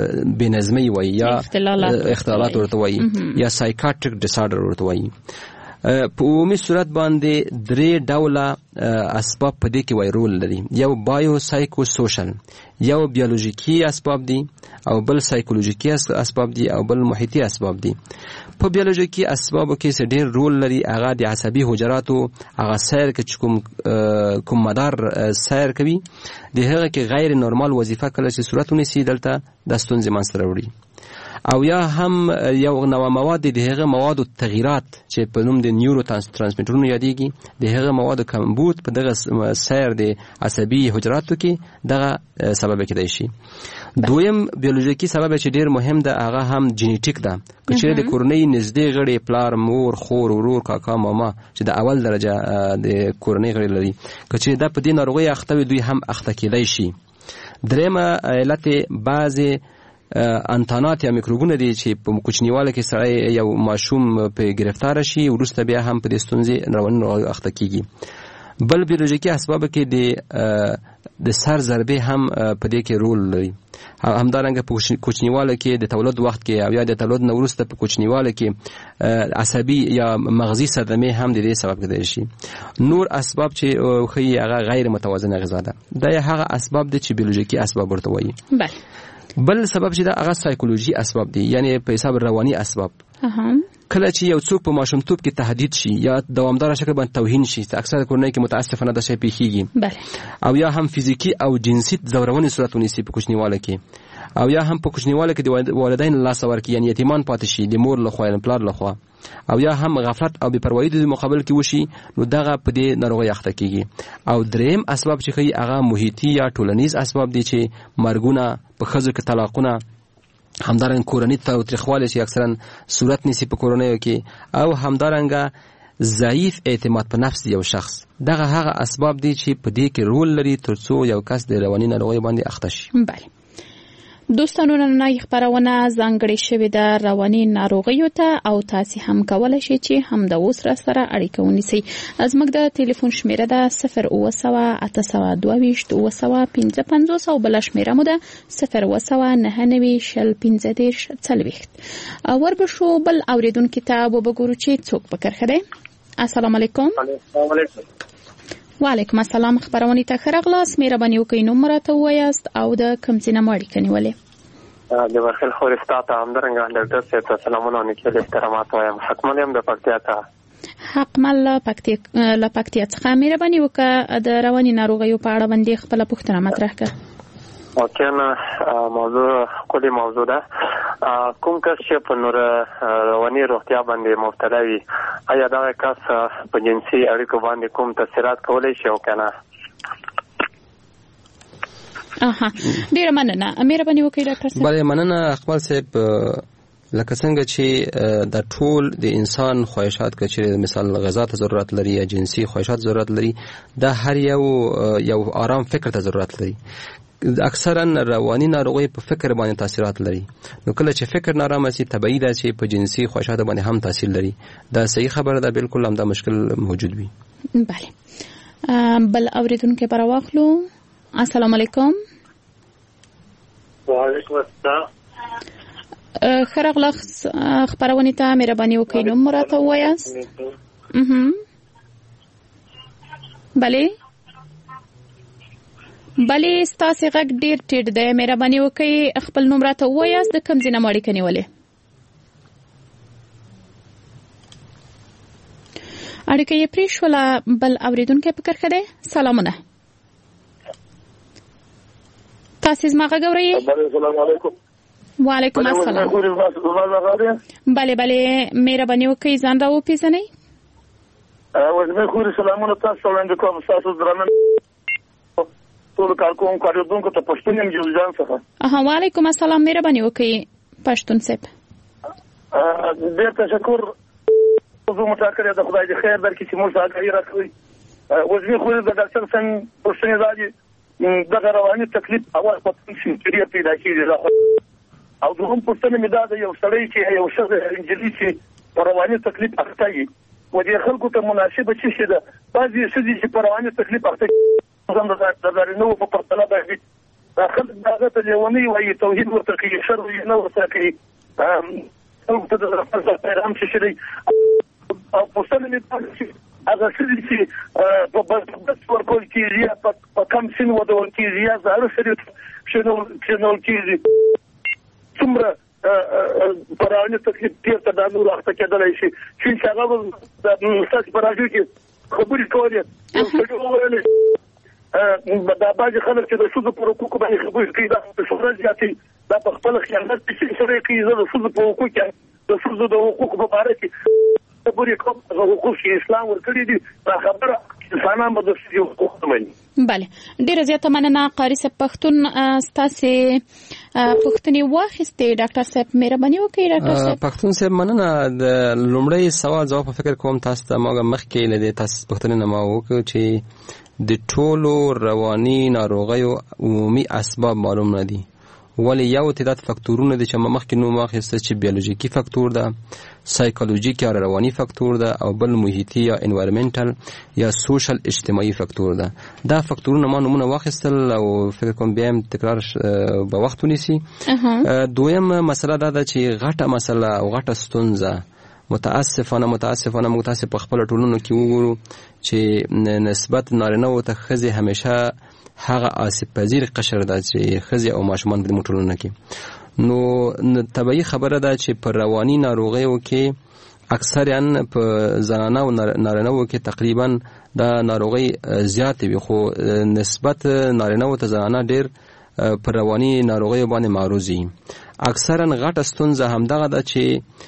بېنظمي وي یا اختلالات ورته وي یا سایکاټریک ډیسارډر ورته وي په عمومي صورت باندې درې ډوله اسباب په دې کې وای رول لري. یو بایو سایکو سوشل، یو بیولوژیکي اسباب دي او بل سایکولوژیکي اسباب دي او بل محیطي اسباب دي. په بیولوژیکي اسبابو کې څه ډېر رول لري، هغه د عصبي حجراتو هغه سیر کې کوم کوم مدار سیر کوي د هغه کې غیر نورمال وظیفه کله چې صورت ونیسي دلته د ستونزې منځته راوړي. او یا هم یو نوع مواد د هغه موادو تغییرات چې په نوم د نیورو ترانسمیټرونو یادېږي د هغه موادو کمبود په دغه سیر د عصبي حجراتو کې دغه سبب کېدای شي. دویم بیولوژیکي سبب چې ډیر مهم ده هغه هم جینیټیک ده. چې د کورنۍ نږدې غړي پلار، مور، خور، ورور، کاکا، ماما چې د اول درجه د کورنۍ غړي لري چې دا په دې ناروغۍ اخته وي دوی هم اخته کېدای شي. دریمه علت بعضې انتانات یا میکروبونه دي چې په کوچنیواله کې سړی یو ماشوم په گرفتار شي وروسته بیا هم په دې ستونزې رواني ناروغۍ اخته کېږي. بل بیولوژیکي اسباب کې د د سر ضربې هم په دې کې رول لري. همدارنګه په کوچنیواله کې د تولد وخت کې او یا د تولد نه وروسته په کوچنیواله کې عصبي یا مغزي صدمې هم د دې سبب کېدای شي. نور اسباب چې ښیي هغه غیر متوازنه غذا ده. دا هغه اسباب دي چې بیولوژیکي اسباب ورته وایي. بله. بل سبب چې دا هغه سایکولوژي اسباب دي، یعنی په حساب رواني اسباب. کله چې یو څوک په ماشومتوب کې تهدید شي یا دوامدار شکل باندې توهین شي، اکثر کورنۍ کې متاسفانه دا شی پیښیږي. بله. او یا هم فزیکی او جنسي ځورونې صورت ونیسي په کوچنیواله کې، او یا هم په کوچنیواله کې د والدین لاس ورکړي، یعنی یتیمان پاتې شي د مور لخوا یا پلار لخوا، او یا هم غفلت او بې پروایي د مقابل کې وشي، نو دغه په دې ناروغۍ اخته کېږي. او دریم اسباب چې ښیي هغه محیطي یا ټولنیز اسباب دي چې مرګونه، په ښځو کې طلاقونه، همدارنګه کورنۍ تاوتریخوالی چې اکثرا صورت نیسي په کورنیو کې، او همدارنګه ضعیف اعتماد په نفس یو شخص. دغه هغه اسباب دي چې په دې کې رول لري ترڅو یو کس د رواني ناروغۍ باندې اخته شي. بله دوستانو، نننۍ خپرونه ځانګړې شوې ده رواني ناروغیو ته او تاسې هم کولی شئ چې همدا اوس را سره اړیکه ونیسئ. زموږ د ټلیفون شمیره ده صفر اوه سوه اته سوه دوه ویشت اوه سوه پنځه پنځوس او بله شمیره مو ده صفر اوه سوه نهه نوي شل پنځه دېرش څلوېښت. وربشو بل اورېدونکي ته وبګورو چې څوک په کرښه دی. السلام علیکم. السلام علیکم. وعلیکم السلام. خبرونه ته ښه راغلاست. مهرباني وکړئ نوم راته ووایاست او د کوم ځای نه مو اړیکه نیولې؟ د برخیل خورستا ته همدارنګه ډاکټر صاحب ته سلامونه او نیکې احترامات وایم. حکمل یم د پکتیا ته. حکمل له پکتیا څخه مهرباني وکړه د رواني ناروغیو په اړه باندې خپله پوښتنه مطرح کړه. واقعا موضوع کلی موضوع ده. کوم کس چې په نور رواني روغتیا باندې مبتلا وي، آیا دغه کس په جنسي اړیکو باندې کوم تاثیرات کولی شي او که نه؟ اها ډیره مننه. مهرباني وکړئ ډاکټر صاحب. بله مننه اقبال صاحب. لکه څنګه چې د ټول د انسان خواهشات که چې مثال غذا ته ضرورت لري یا جنسي خواهشات ضرورت لري، دا هر یو یو آرام فکر ته ضرورت لري. اکثرا رواني ناروغۍ په فکر باندې تاثیرات لري. نو کله چې فکر نارامه شي طبیعي ده چې په جنسي خواهشاتو باندې هم تاثیر لري. دا صحیح خبره ده، بالکل هم دا مشکل موجود وي. بله. بل اوریدونکي به راواخلو. السلام علیکم. وعلیکم السلام. ښه راغلاست خپرونې ته. مهرباني وکړئ نوم مو راته ووایاست. بلې بلې ستاسې غږ ډېر ټیټ دی. مهرباني وکړئ خپل نوم راته ووایاست، د کوم ځای نه مو اړیکه نیولې؟ اړیکه یې پرېښوله. بل اورېدونکی په کرښه دی. سلامونه. تاسې زما غږ اورئ؟ السلام علیکم. وعلیکم السلام. بله بله مهرباني وکړئ ځان را وپېژنئ. وزمې خوري سلامونه تاسو ته وړاندې کوم. ستاسو درنه ټولو کارکوونکو اورېدونکو ته پښتون یم جوزجان څخه. اها وعلیکم السلام. مهرباني وکړئ پښتون صاحب. ډېر تشکر. موضوع مطرح کړې ده، خدای دې خیر درکړي چې موږ ته اګاهي راکوي. وزمې خوري د ډاکټر څنګ پوښتنې دا دي دغه رواني تکلیف اول په کوم سیمپټوم پیدا کېږي، او دوهم پوښتنه مې دا ده یو سړی چې یو ښځه نجلۍ چې په رواني تکلیف اخته وي و دې خلکو ته مناسبه څه شي ده؟ بعضې ښځې چې په رواني تکلیف اخته د نارینه‌وو په پرتله باندې دا خلک د هغه ته لیونۍ وایي، توهین ورته کوي، شر نه ورته کوي، خلکو ته د رسول پیغام څه شي دی. او پوښتنه مې دا چې هغه څه چې په بس ورکول کېږي یا په کم سن ودول کېږي یا زاړه سړي کښېنول کېږي څومره په رواني تکلیف تېر ته دا نور اخته کېدلی شي چې هغه به ستاسې په راډیو کې خبرې کولې یو سړي وویلې دا بعضې خلک چې د ښځو په حقوقو باندې خبرې کوي دا په شهرت زیاتوي دا په خپله خیانت چې سړی کوي زه د ښځو په حقوق کې د ښځو د حقوقو په باره کې خبرې کوم هغه حقوق چې اسلام ورکړي دي دا خبره انسانان به د ښځې حقوق مني. بله ډیره زیاته مننه قاري صاحب. پښتون ستاسې پوښتنې واخیستې ډاکټر صاحب مهرباني وکړئ. ډاکټر صاحب پښتون صاحب مننه. د لومړی سوال جواب په فکر کوم تاسو ته ما مخکې له دې تاسو پوښتنې نه ما وکړ چې د ټولو رواني ناروغیو عمومي اسباب معلوم نه دي ولی یو تعداد فاکتورونه دي چې ما مخکې نوم واخیسته چې بیولوژیکي فاکتور ده، سایکولوژیک یا رواني فاکتور ده او بل محیطي یا انوایرمنټل یا سوشل اجتماعي فاکتور ده. دا فاکتورونه ما نومونه واخیستل او فکر کوم بیا هم تکرار به وخت ونیسي. دویم مسله دا ده چې غټه مسله او غټه ستونزه متاسفانه متاسفانه موږ تاسو په خپل ټولنو کې وګورو چې نسبت نارینه او ته ښځې همیشه هغه آسیب پذیر قشر ده چې ښځې او ماشومان په ټولنه کې. نو طبیعي خبره ده چې په رواني ناروغیو کې اکثرا په زنانه او نارینه کې تقریبا دا ناروغي زیات وي خو نسبت نارینه او ته زنانه ډیر په رواني ناروغیو باندې معروضي. اکثرا غټه ستونزه همدغه ده چې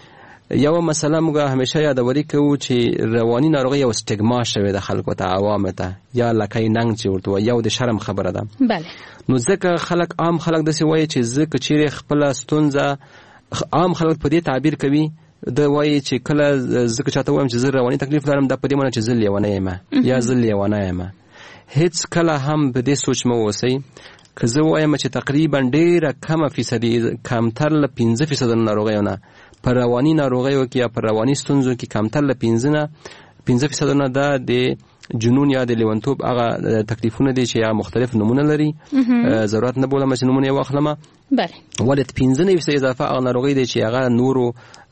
یو مسله موږ همیشه یادوري کوو چې رواني ناروغي یو سټیګما شوی د خلکو ته عوامو ته یا لکۍ ننګ چې ورته یو د شرم خبره ده. بله نو ځکه خلک عام خلک داسې وایي چې زه که چیرې خپله ستونزه عام خلک په دې تعبیر کوي د وایي چې کله زه که چاته وایم چې زه رواني تکلیف لرم دا په دې معنی چې زه لیونی یم یا زه لیونی یم. هیڅ کله هم په دې سوچ مه اوسئ که زه وایم چې تقریبا ډېره کمه فیصدي کمتر له پنځه فیصده ناروغیو نه پر رواني ناروغیو کې یا پر رواني ستونزو کې کمتر له پنځه نه پنځه فیصده نه دا د جنون یا د لیونتوب هغه تکلیفونه دي چې یا مختلف نمونه لري. ضرورت نه بولم چې نمونه یې واخلم. بله ولې پنځه نوي فیصده اضافه هغه ناروغي دي چې هغه نورو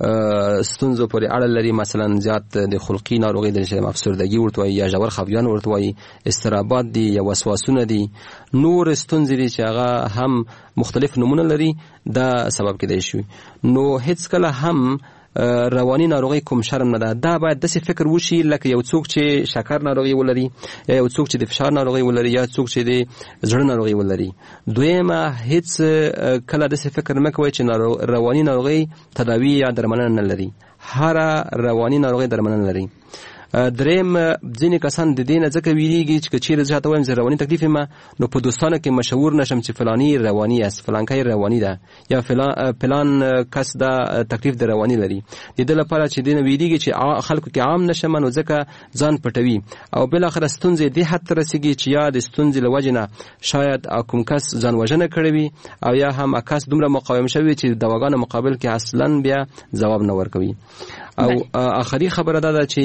ستونزو پورې اړه لري. مثلا زیات د خلقي ناروغي دي چې افسردګي ورته وایي یا ژور خفګان ورته وایي، اضطرابات دي یا وسواسونه دي، نور ستونزې دي چې هغه هم مختلف نمونه لري دا سبب کېدای شي. نو هیڅ کله هم رواني ناروغي کوم شرم نه ده. دا باید داسې فکر وشي لکه یو څوک چې شکر ناروغي ولري یا یو څوک چې د فشار ناروغي ولري یا څوک چې د زړه ناروغي ولري. دویمه هیڅ کله داسې فکر مه کوئ چې رواني ناروغي تداوی یا درملنه نه لري. هر رواني ناروغي درملنه لري. دریم ځینې کسان د دې نه ځکه ویریږي چې که چیرې زه چاته وایم زه رواني تکلیف یم نو په دوستانو کې مشهور نشم چې فلانی رواني است، فلانکی رواني ده یا فلان فلان کس دا تکلیف د رواني لري. د دې لپاره چې دې نه ویریږي چې خلکو کې عام نشم نو ځکه ځان پټوي او بالاخره ستونزې دې حد ته رسېږي چې یا د ستونزې له وجې نه شاید کوم کس ځان وژنه کړې وي او یا هم کس دومره مقاوم شوی چې د دواګانو مقابل کې اصلا بیا ځواب نه ورکوي. او آخري خبره دا ده چې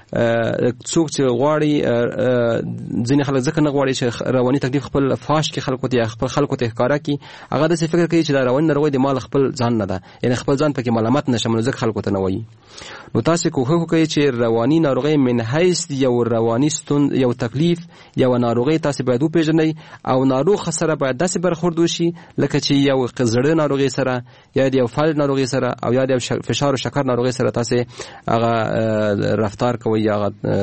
څوک چې غواړي ځینې خلک ځکه نه غواړي چې رواني تکلیف خپل فاش کې خلکو ته خپل خلکو ته ښکاره کړي هغه داسې فکر کوي چې دا رواني ناروغي د مال خپل ځان نه ده یعنی خپل ځان پکې ملامت نشم نو ځکه خلکو ته نه وایي. نو تاسو کوښښ وکړئ چې رواني ناروغي من حیث یو رواني ستون یو تکلیف یو ناروغي تاسو باید وپېژنئ او ناروغ سره باید داسې برخورد وشي لکه چې یو زړه ناروغي سره یا د یو فلج ناروغي سره او یا د فشار او شکر ناروغي سره تاسو هغه رفتار کوئ یا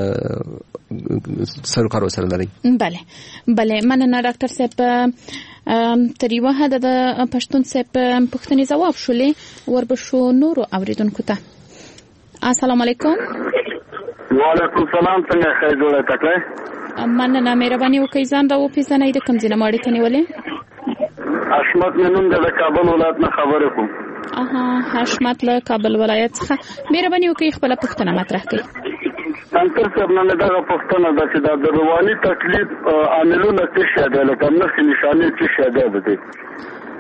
سرکار وسره لري. بله بله مننه ډاکټر صاحب. تر یوه حده د پښتون صاحب پوښتنې ځواب شولې وربشو نورو اوریدونکو ته. السلام علیکم. وعلیکم السلام. څنګه ښه جوړه تکړه؟ مننه مهرباني وکړئ ځان را وپېژنئ د کوم ځای نه مو اړیکه نیولې؟ حشمت مې نوم دی د کابل ولایت نه خبرې کوم. اها حشمت له کابل ولایت څخه مهرباني وکړئ خپله پوښتنه مطرح کړئ. ډاکټر صاحب نن دغه پوښتنه ده چې د رواني تکلیف عاملونه څه شی دي لکه نښې نښانې څه شی دي؟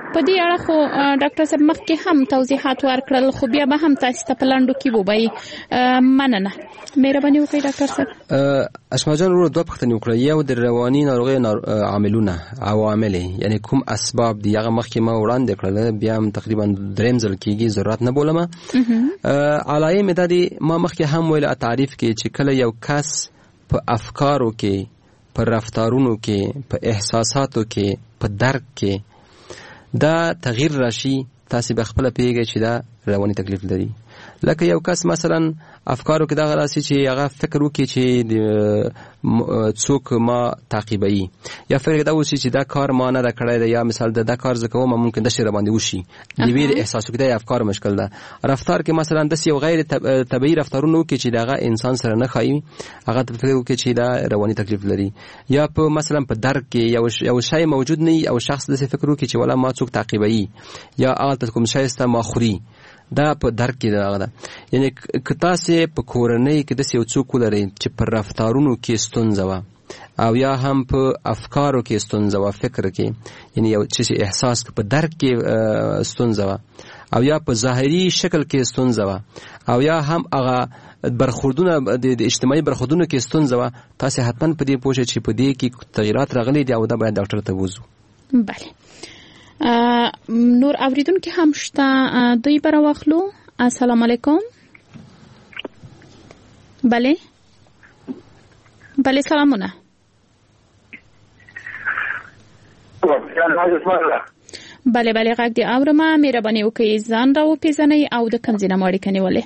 په دې اړه خو ډاکټر صاحب مخکې هم توضیحات ورکړل، خو بیا به هم تاسو ته په لاندو کې ووایي. مننه، مهرباني وکړئ ډاکټر صاحب. اشما جان ورو دوه پوښتنې وکړې. یو د رواني ناروغۍ عاملونه عوامل یعنی کوم اسباب دي، هغه مخکې ما وړاندې کړل، بیا هم تقریبا دریم ځل کېږي، ضرورت نه بولم. علایم دا دي ما مخکې هم ویل تعریف کې چې کله یو کس په افکارو کې، په رفتارونو کې، په احساساتو کې، په درک کې دا تغییر راشي، تاسو به خپل پیږئ چې دا رواني تکلیف لري. لکه یو کس مثلا افکارو کې دا غلاسي چې هغه فکر وکړي چې څوک ما تعقیبوي، یا فکر دا وشي چې دا کار ما نه کړی دی، یا مثال دا کار زه کوم ممکن د شر باندې وشي. د ویر احساسو کې د افکار مشکل ده. رفتار کې مثلا د یو غیر طبيعي رفتارونه وکړي چې دا انسان سره نه خایي، هغه فکر وکړي چې دا رواني تکلیف لري. یا په مثلا په درک کې یو یو شی موجود نه او شخص د فکر وکړي چې ولا ما څوک تعقیبوي، یا هغه کوم شی است ما خوري، دا په درک کې راغله. یعنی که تاسو په کورنۍ کې د یو څوک لري چې په رفتارونو کې ستونزه و، او یا هم په افکارو کې ستونزه و، فکر کې یعنی یو چې احساس په درک کې ستونزه و، او یا په ظاهري شکل کې ستونزه و، او یا هم هغه برخوردونه د اجتماعي برخوردونه کې ستونزه و، تاسو حتما په دې پوه شئ چې په دې کې تغیرات راغلي دي او دا باید ډاکټر ته وځو. بله، نور اوریدونکو هم شته، دوی برا واخلو. السلام علیکم. بله بله سلامونه. بله بله غږ دی اورم. مهرباني وکړئ ځان را وپېژنئ او د کوم ځای نه مو اړیکه نیولې.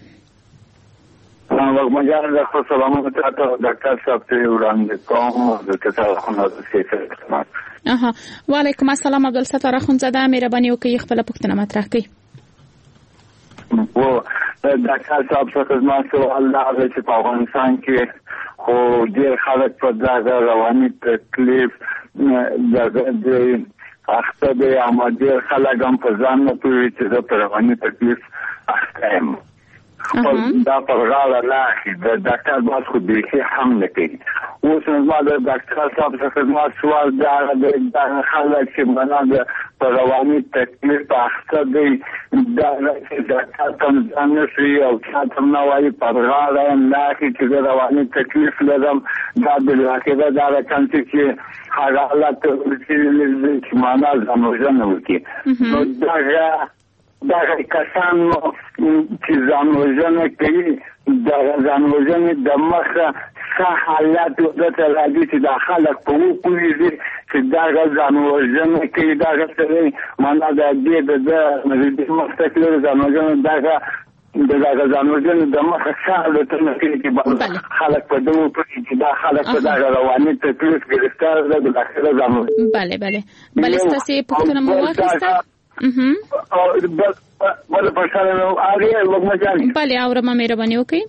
مجال د خپل سلامونه ته ډاکټر صاحب ته وړاندې کوم د کتاب خلاص کې. اها، وعلیکم السلام. عبدالستار اخوندزاده، مهرباني وکړئ خپل پوښتنه مطرح کړئ. و ډاکټر صاحب څخه زما سوال دا دی چې په افغانستان کې خو ډېر خلک په دغه رواني تکلیف د اخته دي، اما ډېر خلک هم په ځان نه پوهېږي چې زه په رواني تکلیف اخته یم. دا په غاړه راخي د ډاکټر باز خو بیخي هم نه کوي. اوس زما د ډاکټر صاحب څخه زما سوال دا دی، دا خلک چې معنا د په رواني تکلیف اخته دي دا ډاکټر ته ځان نه شي او چا ته نه وایي په غاړه یې راخي چې د رواني تکلیف لرم، دا بالاخره دا رقم چې هغه حالت چې معنا ځان وژنه وکړي. نو دغه دغه کسان چې ځان وژنه کوي، دغه ځان وژنې د مخه څه حالات ورته راځي چې دا خلک په وپوهېږي چې دغه ځان وژنه کوي، دغه سړی معنا د دې د مخ تکلیف ځان وژنه دغه د دغه ځان وژنې د مخه څه حالتونه کوي چې خلک په دې وپوهېږي چې دا خلک په دغه رواني تکلیف ګرفتار دي. بالاخره ځان بله بله بله ستاسې پوښتنه مو واخیسته. بله اورم، مهرباني وکړئ.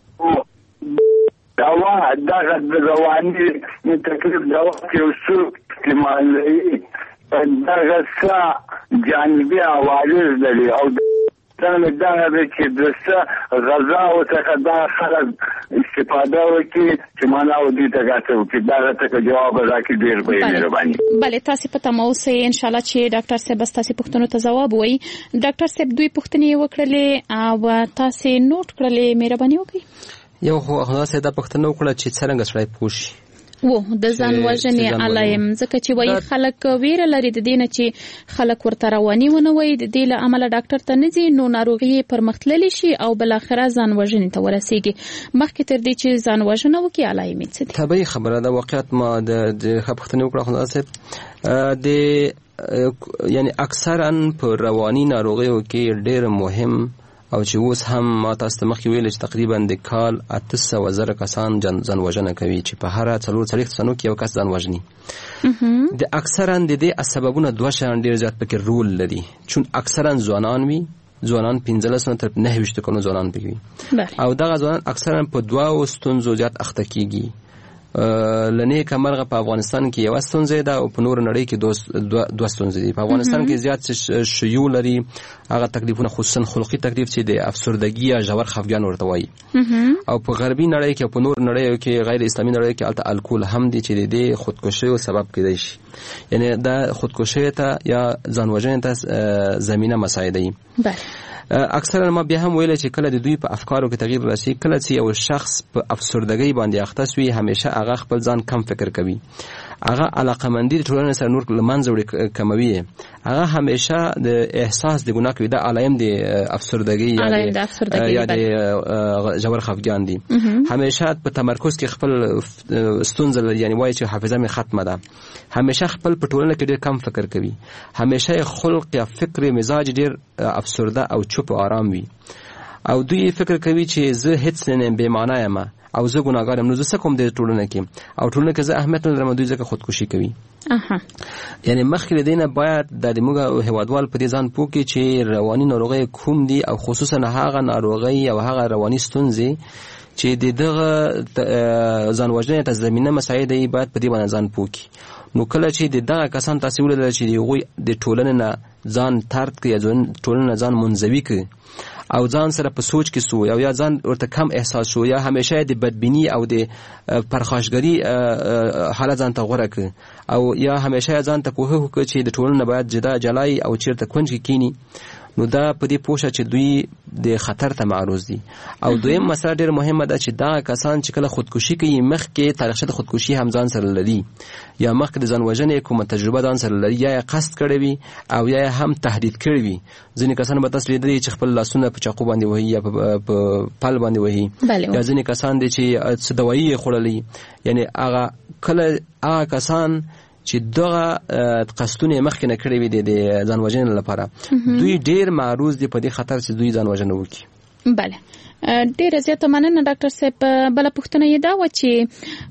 دوا دغه د رواني تکلیف دوا چې څوک استعمالوي دغه څه جانبي عوارض لري، او څنګه دا چې د څه غذا او څخه دا خلک استفاده وکړي چې معنا او دې ته ګټه وکړي. دا ته جواب راکړي. ډېر به مهرباني. بله تاسو په تمه اوسئ، ان شاء الله چې ډاکټر صاحب تاسو پوښتنو ته ځواب وایي. ډاکټر صاحب دوی پوښتنې وکړلې او تاسو نوٹ کړلې، مهرباني وکړئ. یو خو هغه څه دا پوښتنه وکړه چې څنګه سړی پوښي و د ځان وژنې علایم، ځکه چې وایي خلک ویره لري د دې نه چې خلک ورته رواني ونه وایي، د دې له امله ډاکټر ته نه ځي، نو ناروغي پرمختللی شي او بالاخره ځان وژنې ته ورسیږي. مخکې تر دې چې ځان وژنه وکړي علایم څه دي؟ طبیعي خبره ده. واقعیت ما د پوښتنه وکړه خو صاحب د یعنی اکثرا په رواني ناروغیو کې ډېر مهم او چې اوس هم ما تاسو ته مخکې ویل چې تقریبا د کال اته سوه زره کسان ځان وژنه کوي، چې په هر څلور څلوېښت سنو کې یو کس ځان وژني. د اکثرا د دې سببونه دوه شیان ډېر زیات پکې رول لري، چون اکثرا ځوانان وي، ځوانان پنځلس نه تر نهه ویشت کلونو ځوانان پکې وي، او دغه ځوانان اکثرا په دوه ستونزو زیات اخته کیږي. لنه کمرغه په افغانستان کې یو ستونزه ده او په نور نړۍ کې دوه دوه ستونزې دي. په افغانستان کې زیات شیوع لري هغه تکلیفونه، خصوصا خلقي تکلیف چې د افسردګي یا ژور خفګان ورته وایي، او په غربي نړۍ کې او په نور نړۍ کې غیر اسلامي نړۍ کې البته الکول هم دي چې د خودکشي او سبب کېدای شي، یعنی دا خودکشي ته یا ځانوژنې ته زمينه مساعدوي. بله اکثرا ما بیا هم ویل چې کله د دوی په افکارو کې تغییر راشي، کله چې یو شخص په افسردګۍ باندې اخته وي همیشه هغه خپل ځان کم فکر کوي، هغه علاقمندي د ټولنې سره نور لمنځه وړي کموي، هغه همیشه د احساس د ګناه کوي، د علائم د افسردګۍ یا د ژور خفګان دي، همیشه په تمرکز کې خپل ستونزه لري، یعنی وایي چې حافظه مې ختمه ده، همیشه خپل په ټولنه کې ډېر کم فکر کوي، همیشه خلق یا فکر مزاج ډېر افسرده او چوپ او آرام وي، او دوی فکر کوي چې زه هیڅ نه بې معنا یم او زه ګناهګار یم، نو زه څه کوم د ټولنه کې او ټولنه کې زه اهمیت نه لرم، دوی ځکه خودکشي کوي. اها یعنی مخکې له دې نه باید د موږ هیوادوال په دې ځان پوه کړي چې رواني ناروغۍ کوم دي او خصوصا هغه ناروغۍ او هغه رواني ستونزې چې د دغه ځانوژنې ته زمینه مساعدوي باید په دې باندې ځان پوه کړي. نو کله چې د دغه کسان تاسو ولرئ چې هغوی د ټولنې نه ځان ترد کړي یا ټولنې نه ځان منزوي کړي او ځان سره په سوچ کې سو او یا ځان ورته کم احساس شو یا همیشه د بدبینی او د پرخاشګری حالت ځان ته غوړه کړي او یا همیشه ځان ته کوه وکړي چې د ټولنې باید جدا جلای او چیرته کونج کې کینی، نو دا په دې پوښه چې دوی د خطر ته معرض دي. او دویم مسله ډېر مهمه ده چې دا کسان چې کله خودکشي کوي مخکې تاریخچه د خودکشي هم ځان سره لري یا مخکې د ځانوژنې کومه تجربه ځان سره لري، یا قصد کړی وي او یا هم تهدید کړی وي. ځینې کسان به تاسو لیدلي چې خپل لاسونه په چاقو باندې وهي یا په پل باندې وهي، یا ځینې کسان دي چې څه دوايي خوړلي، یعنی هغه کله هغه کسان چې دغه قصدونه مخکې نه کړی وي د ځانوژنې لپاره دوی ډېر معرض دي په دې خطر چې دوی ځانوژنه وکړي. بله ډېر زیاته مننه ډاکټر صاحب. بله پوښتنه یې دا و چې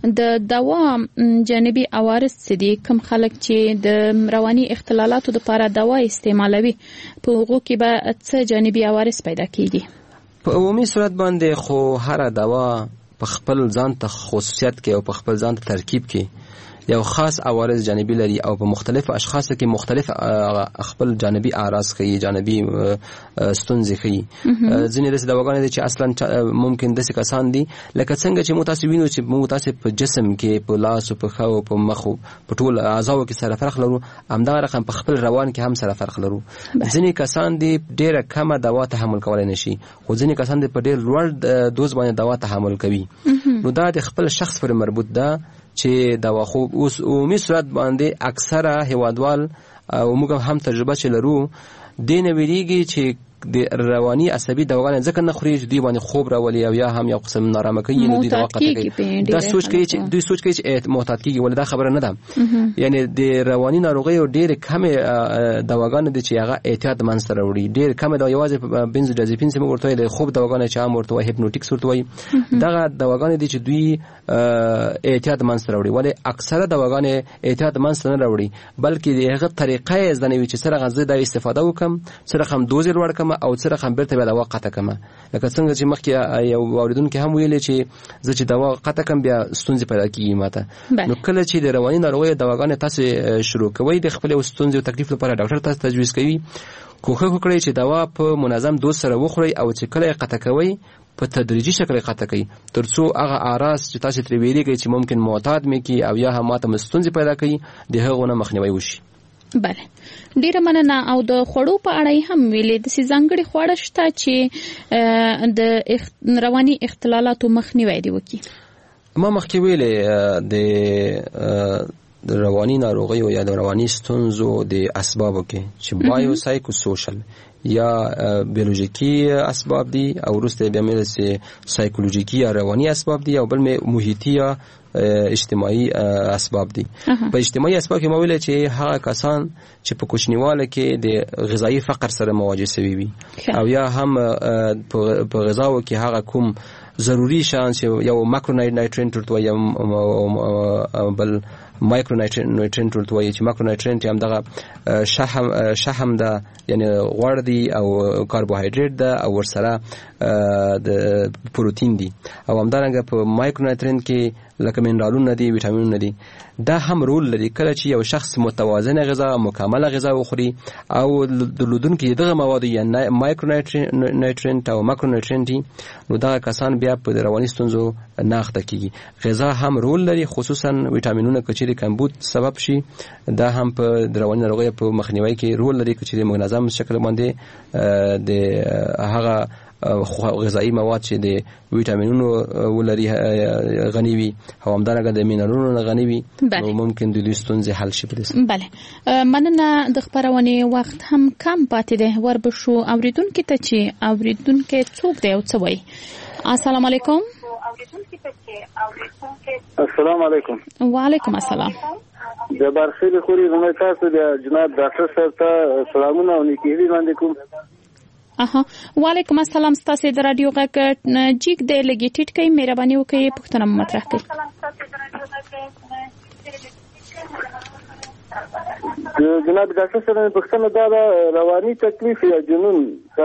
د دوا جانبي عوارض څه دي؟ کوم خلک چې د رواني اختلالاتو لپاره دوا استعمالوي په هغو کې به څه جانبي عوارض پیدا کیږي؟ په عمومي صورت باندې خو هر دوا په خپل ځان ته خصوصیت کې او په خپل ځان ته ترکیب کې یو خاص عوارض جانبي لري او په مختلف اشخاص کې مختلف خپل جانبي اعراض کوي، جانبي ستونزې کوي. ځینې داسې دواګانې دي چې اصلا ممکن داسې کسان دي لکه څنګه چې موږ تاسو وینو چې موږ تاسو په جسم کې په لاس او په خو او په مخ او په ټول اعضاو کې سره فرق لرو، همدغه رقم په خپل روان کې هم سره فرق لرو. ځینې کسان دي ډېره کمه دوا تحمل کولای نشي، خو ځینې کسان دي په ډېر لوړ دوز باندې دوا تحمل کوي. نو دا د خپل شخص پر مربوط ده چې دوا خو اوس عمومي صورت باندې اکثره هیوادوال او موږ هم تجربه چې لرو دین ویریږي چې د رواني عصبي دواګانې ځکه نه خوري چې دوی باندې خوب راولي او یا هم یو قسم نارامه کوي، نو دوی دوا قطع کوي. دا سوچ کوي چې دوی سوچ کوي چې محتاط کیږي، ولدا خبره نه ده. یعنی د رواني ناروغیو ډېر کم دواګانې دي چې هغه احتیاط منځ راوړي، ډېر کم دا یوازې بنزودازپین سم ورته د خوب دواګانې چې هم ورته هیپنوټیکس ورته وایي، دغه دواګانې دي چې دوی احتیاط منځ راوړي، ولی اکثره دواګانې احتیاط منځ نه راوړي بلکې دغه طریقې ځنوي چې سره غزه د استفاده وکم، سره هم دوز لوړ کم او سره هم بیرته بیا دوا قطع کم. لکه څنګه چې مخکې یو اوریدونکو هم ویلي چې زه چې دوا قطع کم بیا ستونزې پیدا کیږي ماته. نو کله چې د رواني ناروغیو دواګانې تاسو شروع کوئ د خپل ستونزې او تکلیف لپاره ډاکټر تاسو تجویز کوي، کوښښ وکړئ چې دوا په منظم دوز سره وخورئ او چې کله قطع کوئ په تدریجي شکل قطع کوي ترڅو هغه اعراض چې تاسو ترې ویریږئ چې ممکن معتاد مې کی او یا هم ماته ستونزې پیدا کوي د هغو نه مخنیوي وشي. بله ډیره مننه. او د خوړو په اړه هم ویلې د سي ځانګړي خواړه شته چې د رواني اختلالاتو مخنیوي دی وکي. ما مخکې ویلې د د رواني ناروغیو یا د رواني ستونزو د اسبابو کې چې بایو سایکو سوشل یا بیولوژیکی اسباب دي او وروسته بیا مې سي سایکولوژیکی یا رواني اسباب دي او بل مې محیطي یا اجتماعي اسباب دي. په اجتماعي اسباب کې ما ویل چې هغه کسان چې په کوچنیواله کې د غذایی فقر سره مواجه شوي وي او یا هم په غذاو کې هغه کوم ضروري شان چې یو ماکرو نایټرینټ ورته یا بل مایکرو نایټرینټ ورته وایي چې ماکرو نایټرینټ هم دغه شحم شحم ده یعنی غوړ دي او کاربوهایډریټ ده او ورسره د پروتین دي او همدارنګه په مایکرو نایټرینټ کې لکه منرالونه دي ویټامینونه دي دا هم رول لري کله چې یو شخص متوازنه غذا مکمله غذا وخوري او درلودونکي دغه مواد یا مایکرو نیوټرینټ او ماکرو نیوټرینټ نو دا کسان بیا په رواني ستونزو نه اخته کیږي. غذا هم رول لري خصوصا ویټامینونه کچېری کمبود سبب شي دا هم په رواني ناروغیو په مخنیوي کې رول لري کچېری منظم شکل باندې د هغه غذایی مواد چې د ویټامینونو ولري غني وي او همدارنګه د مینرالونو غني وي نو ممکن د دې ستونزې حل شي. بله مننه. د خبرونې وخت هم کم پاتې دی وربشو اوریدونکو ته چې اوریدونکو څوک دی او څه وایي. السلام علیکم. السلام علیکم. وعلیکم السلام. د بارخیل خوري زموږ تاسو د جناب ډاکټر صاحب ته سلامونه او نیکي باندې کوم. اها وعلیکم السلام. تاسو د رادیو غږ جیګ د لګیټیټ کوي مهرباني وکړئ پوښتنه مطرح کړئ. جناب ډاکټر صاحب پوښتنه دا ده رواني تکلیف یا جنون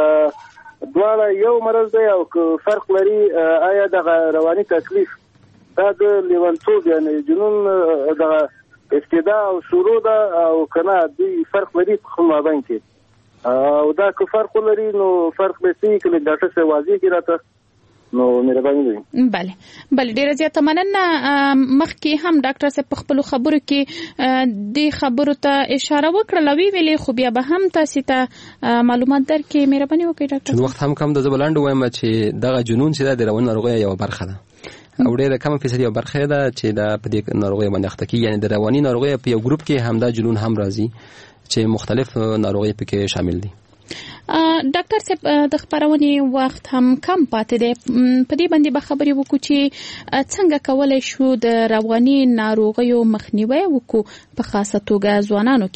دواړه یو مرض دی او فرق لري آیا د رواني تکلیف دا د لیونتوب یعنی جنون د ابتدا او شروع ده او کنه دوی فرق لري په خپل مابین کې او دا که فرق لري نو فرق به سي کله ډاکټر صاحب واضح کړه ته نو مهرباني وي. بله بله ډیره زیاته مننه. مخکې هم ډاکټر صاحب په خپل خبرو کې د خبرو ته اشاره وکړه وی ویلې خو بیا به هم تاسو ته معلومات درکې مهرباني وکړئ ډاکټر. وخت هم کم د زبلاند وایم چې دغه جنون چې د رواني ناروغیو یو برخه ده او ډیره کم فیصد یو برخه ده چې د په دې ناروغیو باندې اخته کیږي یعنی د رواني ناروغیو په یو ګروپ کې هم دا جنون هم راځي چې مختلف ناروغي پکې شامل دي. ډاکټر صاحب د خبرونې وخت هم کم پاتې دی په دې باندې به خبرې وکړو چې څنګه کولای شو د رواني ناروغیو مخنیوي وکړو په خاصه توګه ځوانانو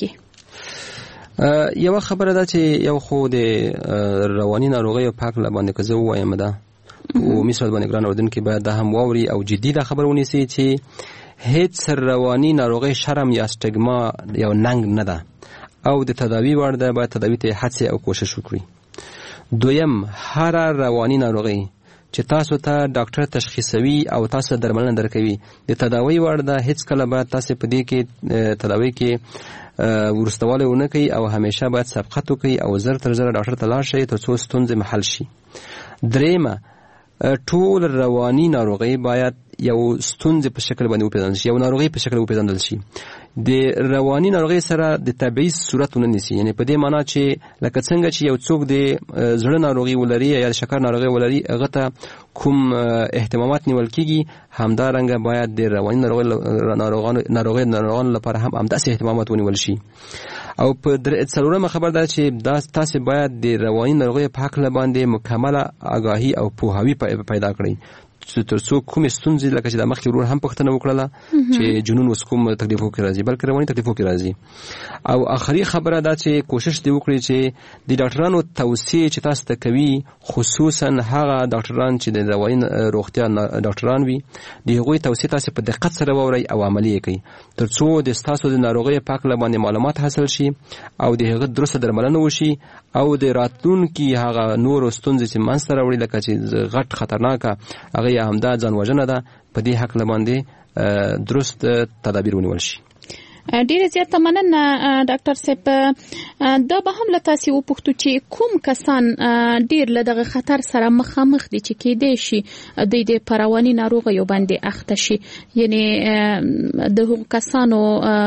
کې. یو خبره ده چې یو خو د رواني ناروغیو په اړه باندې که زه ووایم ده او مثال باندې ګران اردوونکي باید دا هم واوري او جدي دا خبر ونیسي چې هیڅ رواني ناروغي شرم یا سټیګما یو ننګ نه ده او د تداوی وړ ده باید تداوی ته هڅه او کوشش وکړي. دویم هر رواني ناروغي چې تاسو ته ډاکټر تشخیصوي او تاسو درملنه درکوي د تداوی وړ ده هیڅ کله باید تاسو په دې کې تداوی کې ورستواله ونه کوي او همیشه باید سبقت وکړي او زر تر زر ډاکټر ته لاړ شئ ترڅو ستونزې محل شي. دریمه ټول رواني ناروغي باید یو ستونزې په شکل باندې وپیژندل شي یو ناروغي په شکل وپیژندل شي. د رواني ناروغي سره د تبعیض صورت ونیسي یعنی په دې معنی چې لکه څنګه چې یو څوک د زړه ناروغي ولري یا شکر ناروغي ولري هغه ته کوم اهتمامات نیول کیږي همدارنګه باید د رواني ناروغانو ناروغي ناروغانو لپاره هم همداسې اهتمامات ونیول شي. او په څلورمه خبر ده چې دا تاسو باید د رواني ناروغي په حق باندې مکمله آگاهی او پوهاوی پیدا کړئ ترڅو کوم ستونزې لکه چې د مخکې ورور هم پوښتنه وکړله چې جنون اوس کوم تکلیفو کې راځي بلکې رواني تکلیفو کې راځي. او آخري خبره ده چې کوشش دی وکړي چې د ډاکټرانو توصیه چې تاسو ته کوي خصوصا هغه ډاکټران چې د رواني روغتیا ډاکټران وي د هغوی توصیه تاسو په دقت سره واورئ او عملي کړئ ترڅو د تاسو د ناروغۍ په اړه باندې معلومات حاصل شي او د هغه درسته درملنه وشي او د راتلونکي هغه نور ستونزې چې منځته راوړي لکه چې غټ خطرناکه هغه همدا ځان وژنه ده په دې حق باندې درست تدابیر ونیول شي. ډیره زیاته مننه ډاکټر صاحب. دا به هم له تاسو وپوښتو چې کوم کسان ډیر له دغه خطر سره مخامخ دي چې کېدای شي د دې پرواني ناروغیو باندې اخته شي یعنی د هغو کسانو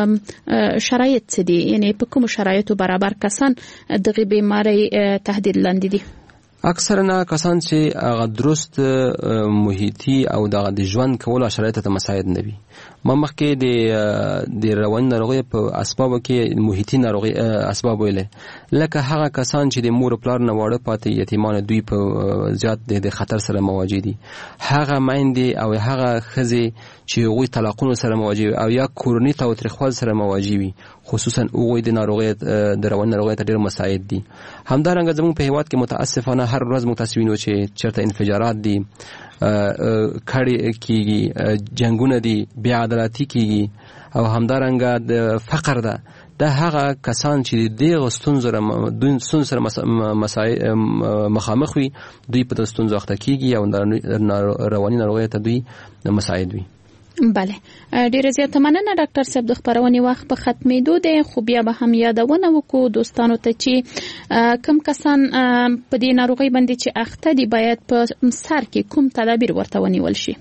شرایط څه دي یعنی په کوم شرایطو برابر کسان دغه بیماری تهدید لاندې دي؟ اکثر نه کسان چې هغه درست محیطي او د ژوند کولو شرایط ته مساعد نه وي. ما مخکې د د رواني ناروغۍ په اسبابو کې محیطي ناروغي اسباب ویل لکه هغه کسان چې د مور پلار نه واړه پاتې یتیمان دوی په زیات د خطر سره مواجه دي. هغه مایندې او هغه ښځې چې هغوی طلاقونو سره مواجه او یا کورني تاوتریخوالي سره مواجه وي خصوصا هغوی د ناروغۍ د رواني ناروغۍ ته ډېر مساعد دي. همدارنګه زموږ په هیواد کې متاسفانه هر ورځ موږ تاسو وینو چې چېرته انفجارات دي کړي کیږي جنگونه دي بیا عدالتي کیږي او همدارنګه د فقر ده د هغه کسان چې د ستونزو سره مخامخ وي دوی په ستونزو اخته کیږي او رواني ناروغۍ ته دوی مساعد وي. بله ډیره زیاته مننه ډاکټر صاحب. د خبرونې وخت په ختمېدو دی، خو بیا به هم یادونه وکړو دوستانو ته چې کم کسان په دې ناروغۍ باندې چې اخته دي باید په سر کې کوم تدابیر ورته ونیول شي.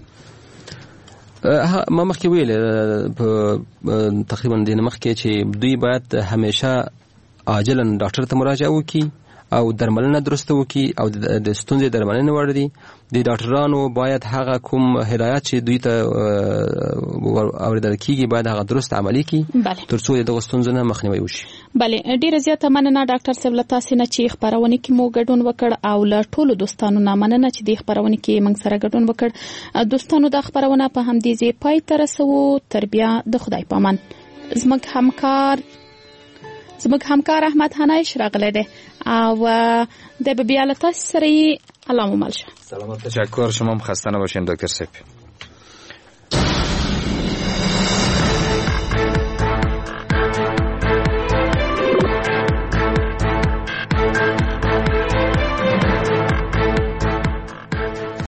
ما مخکې ویل په تقریبا د مخکې چې دوی باید همیشه عاجلا ډاکټر ته مراجعه وکړي او درملنه درسته وکړي او د ستونزې درملنه وړ دي. د ډاکټرانو باید هغه کوم هدایت چې دوی ته اوریدل کیږي باید هغه درست عملي کړي تر څو د ستونزو نه مخنیوي وشي. بله ډیره زیاته مننه ډاکټر صاحب له تاسو نه چې خبرونه کې مو ګډون وکړ او له ټولو دوستانو نه مننه چې د خبرونه کې موږ سره ګډون وکړ. دوستانو د خبرونه په همدې ځای پای ته رسوو. تر بیا د خدای پامان. زموږ همکار زموږ همکار احمد حنایش راغلی دی او د بیا له تاسو سره الله مو مل شه. سلامت. تشکر. شما هم خسته نباشین دکتر صاحب.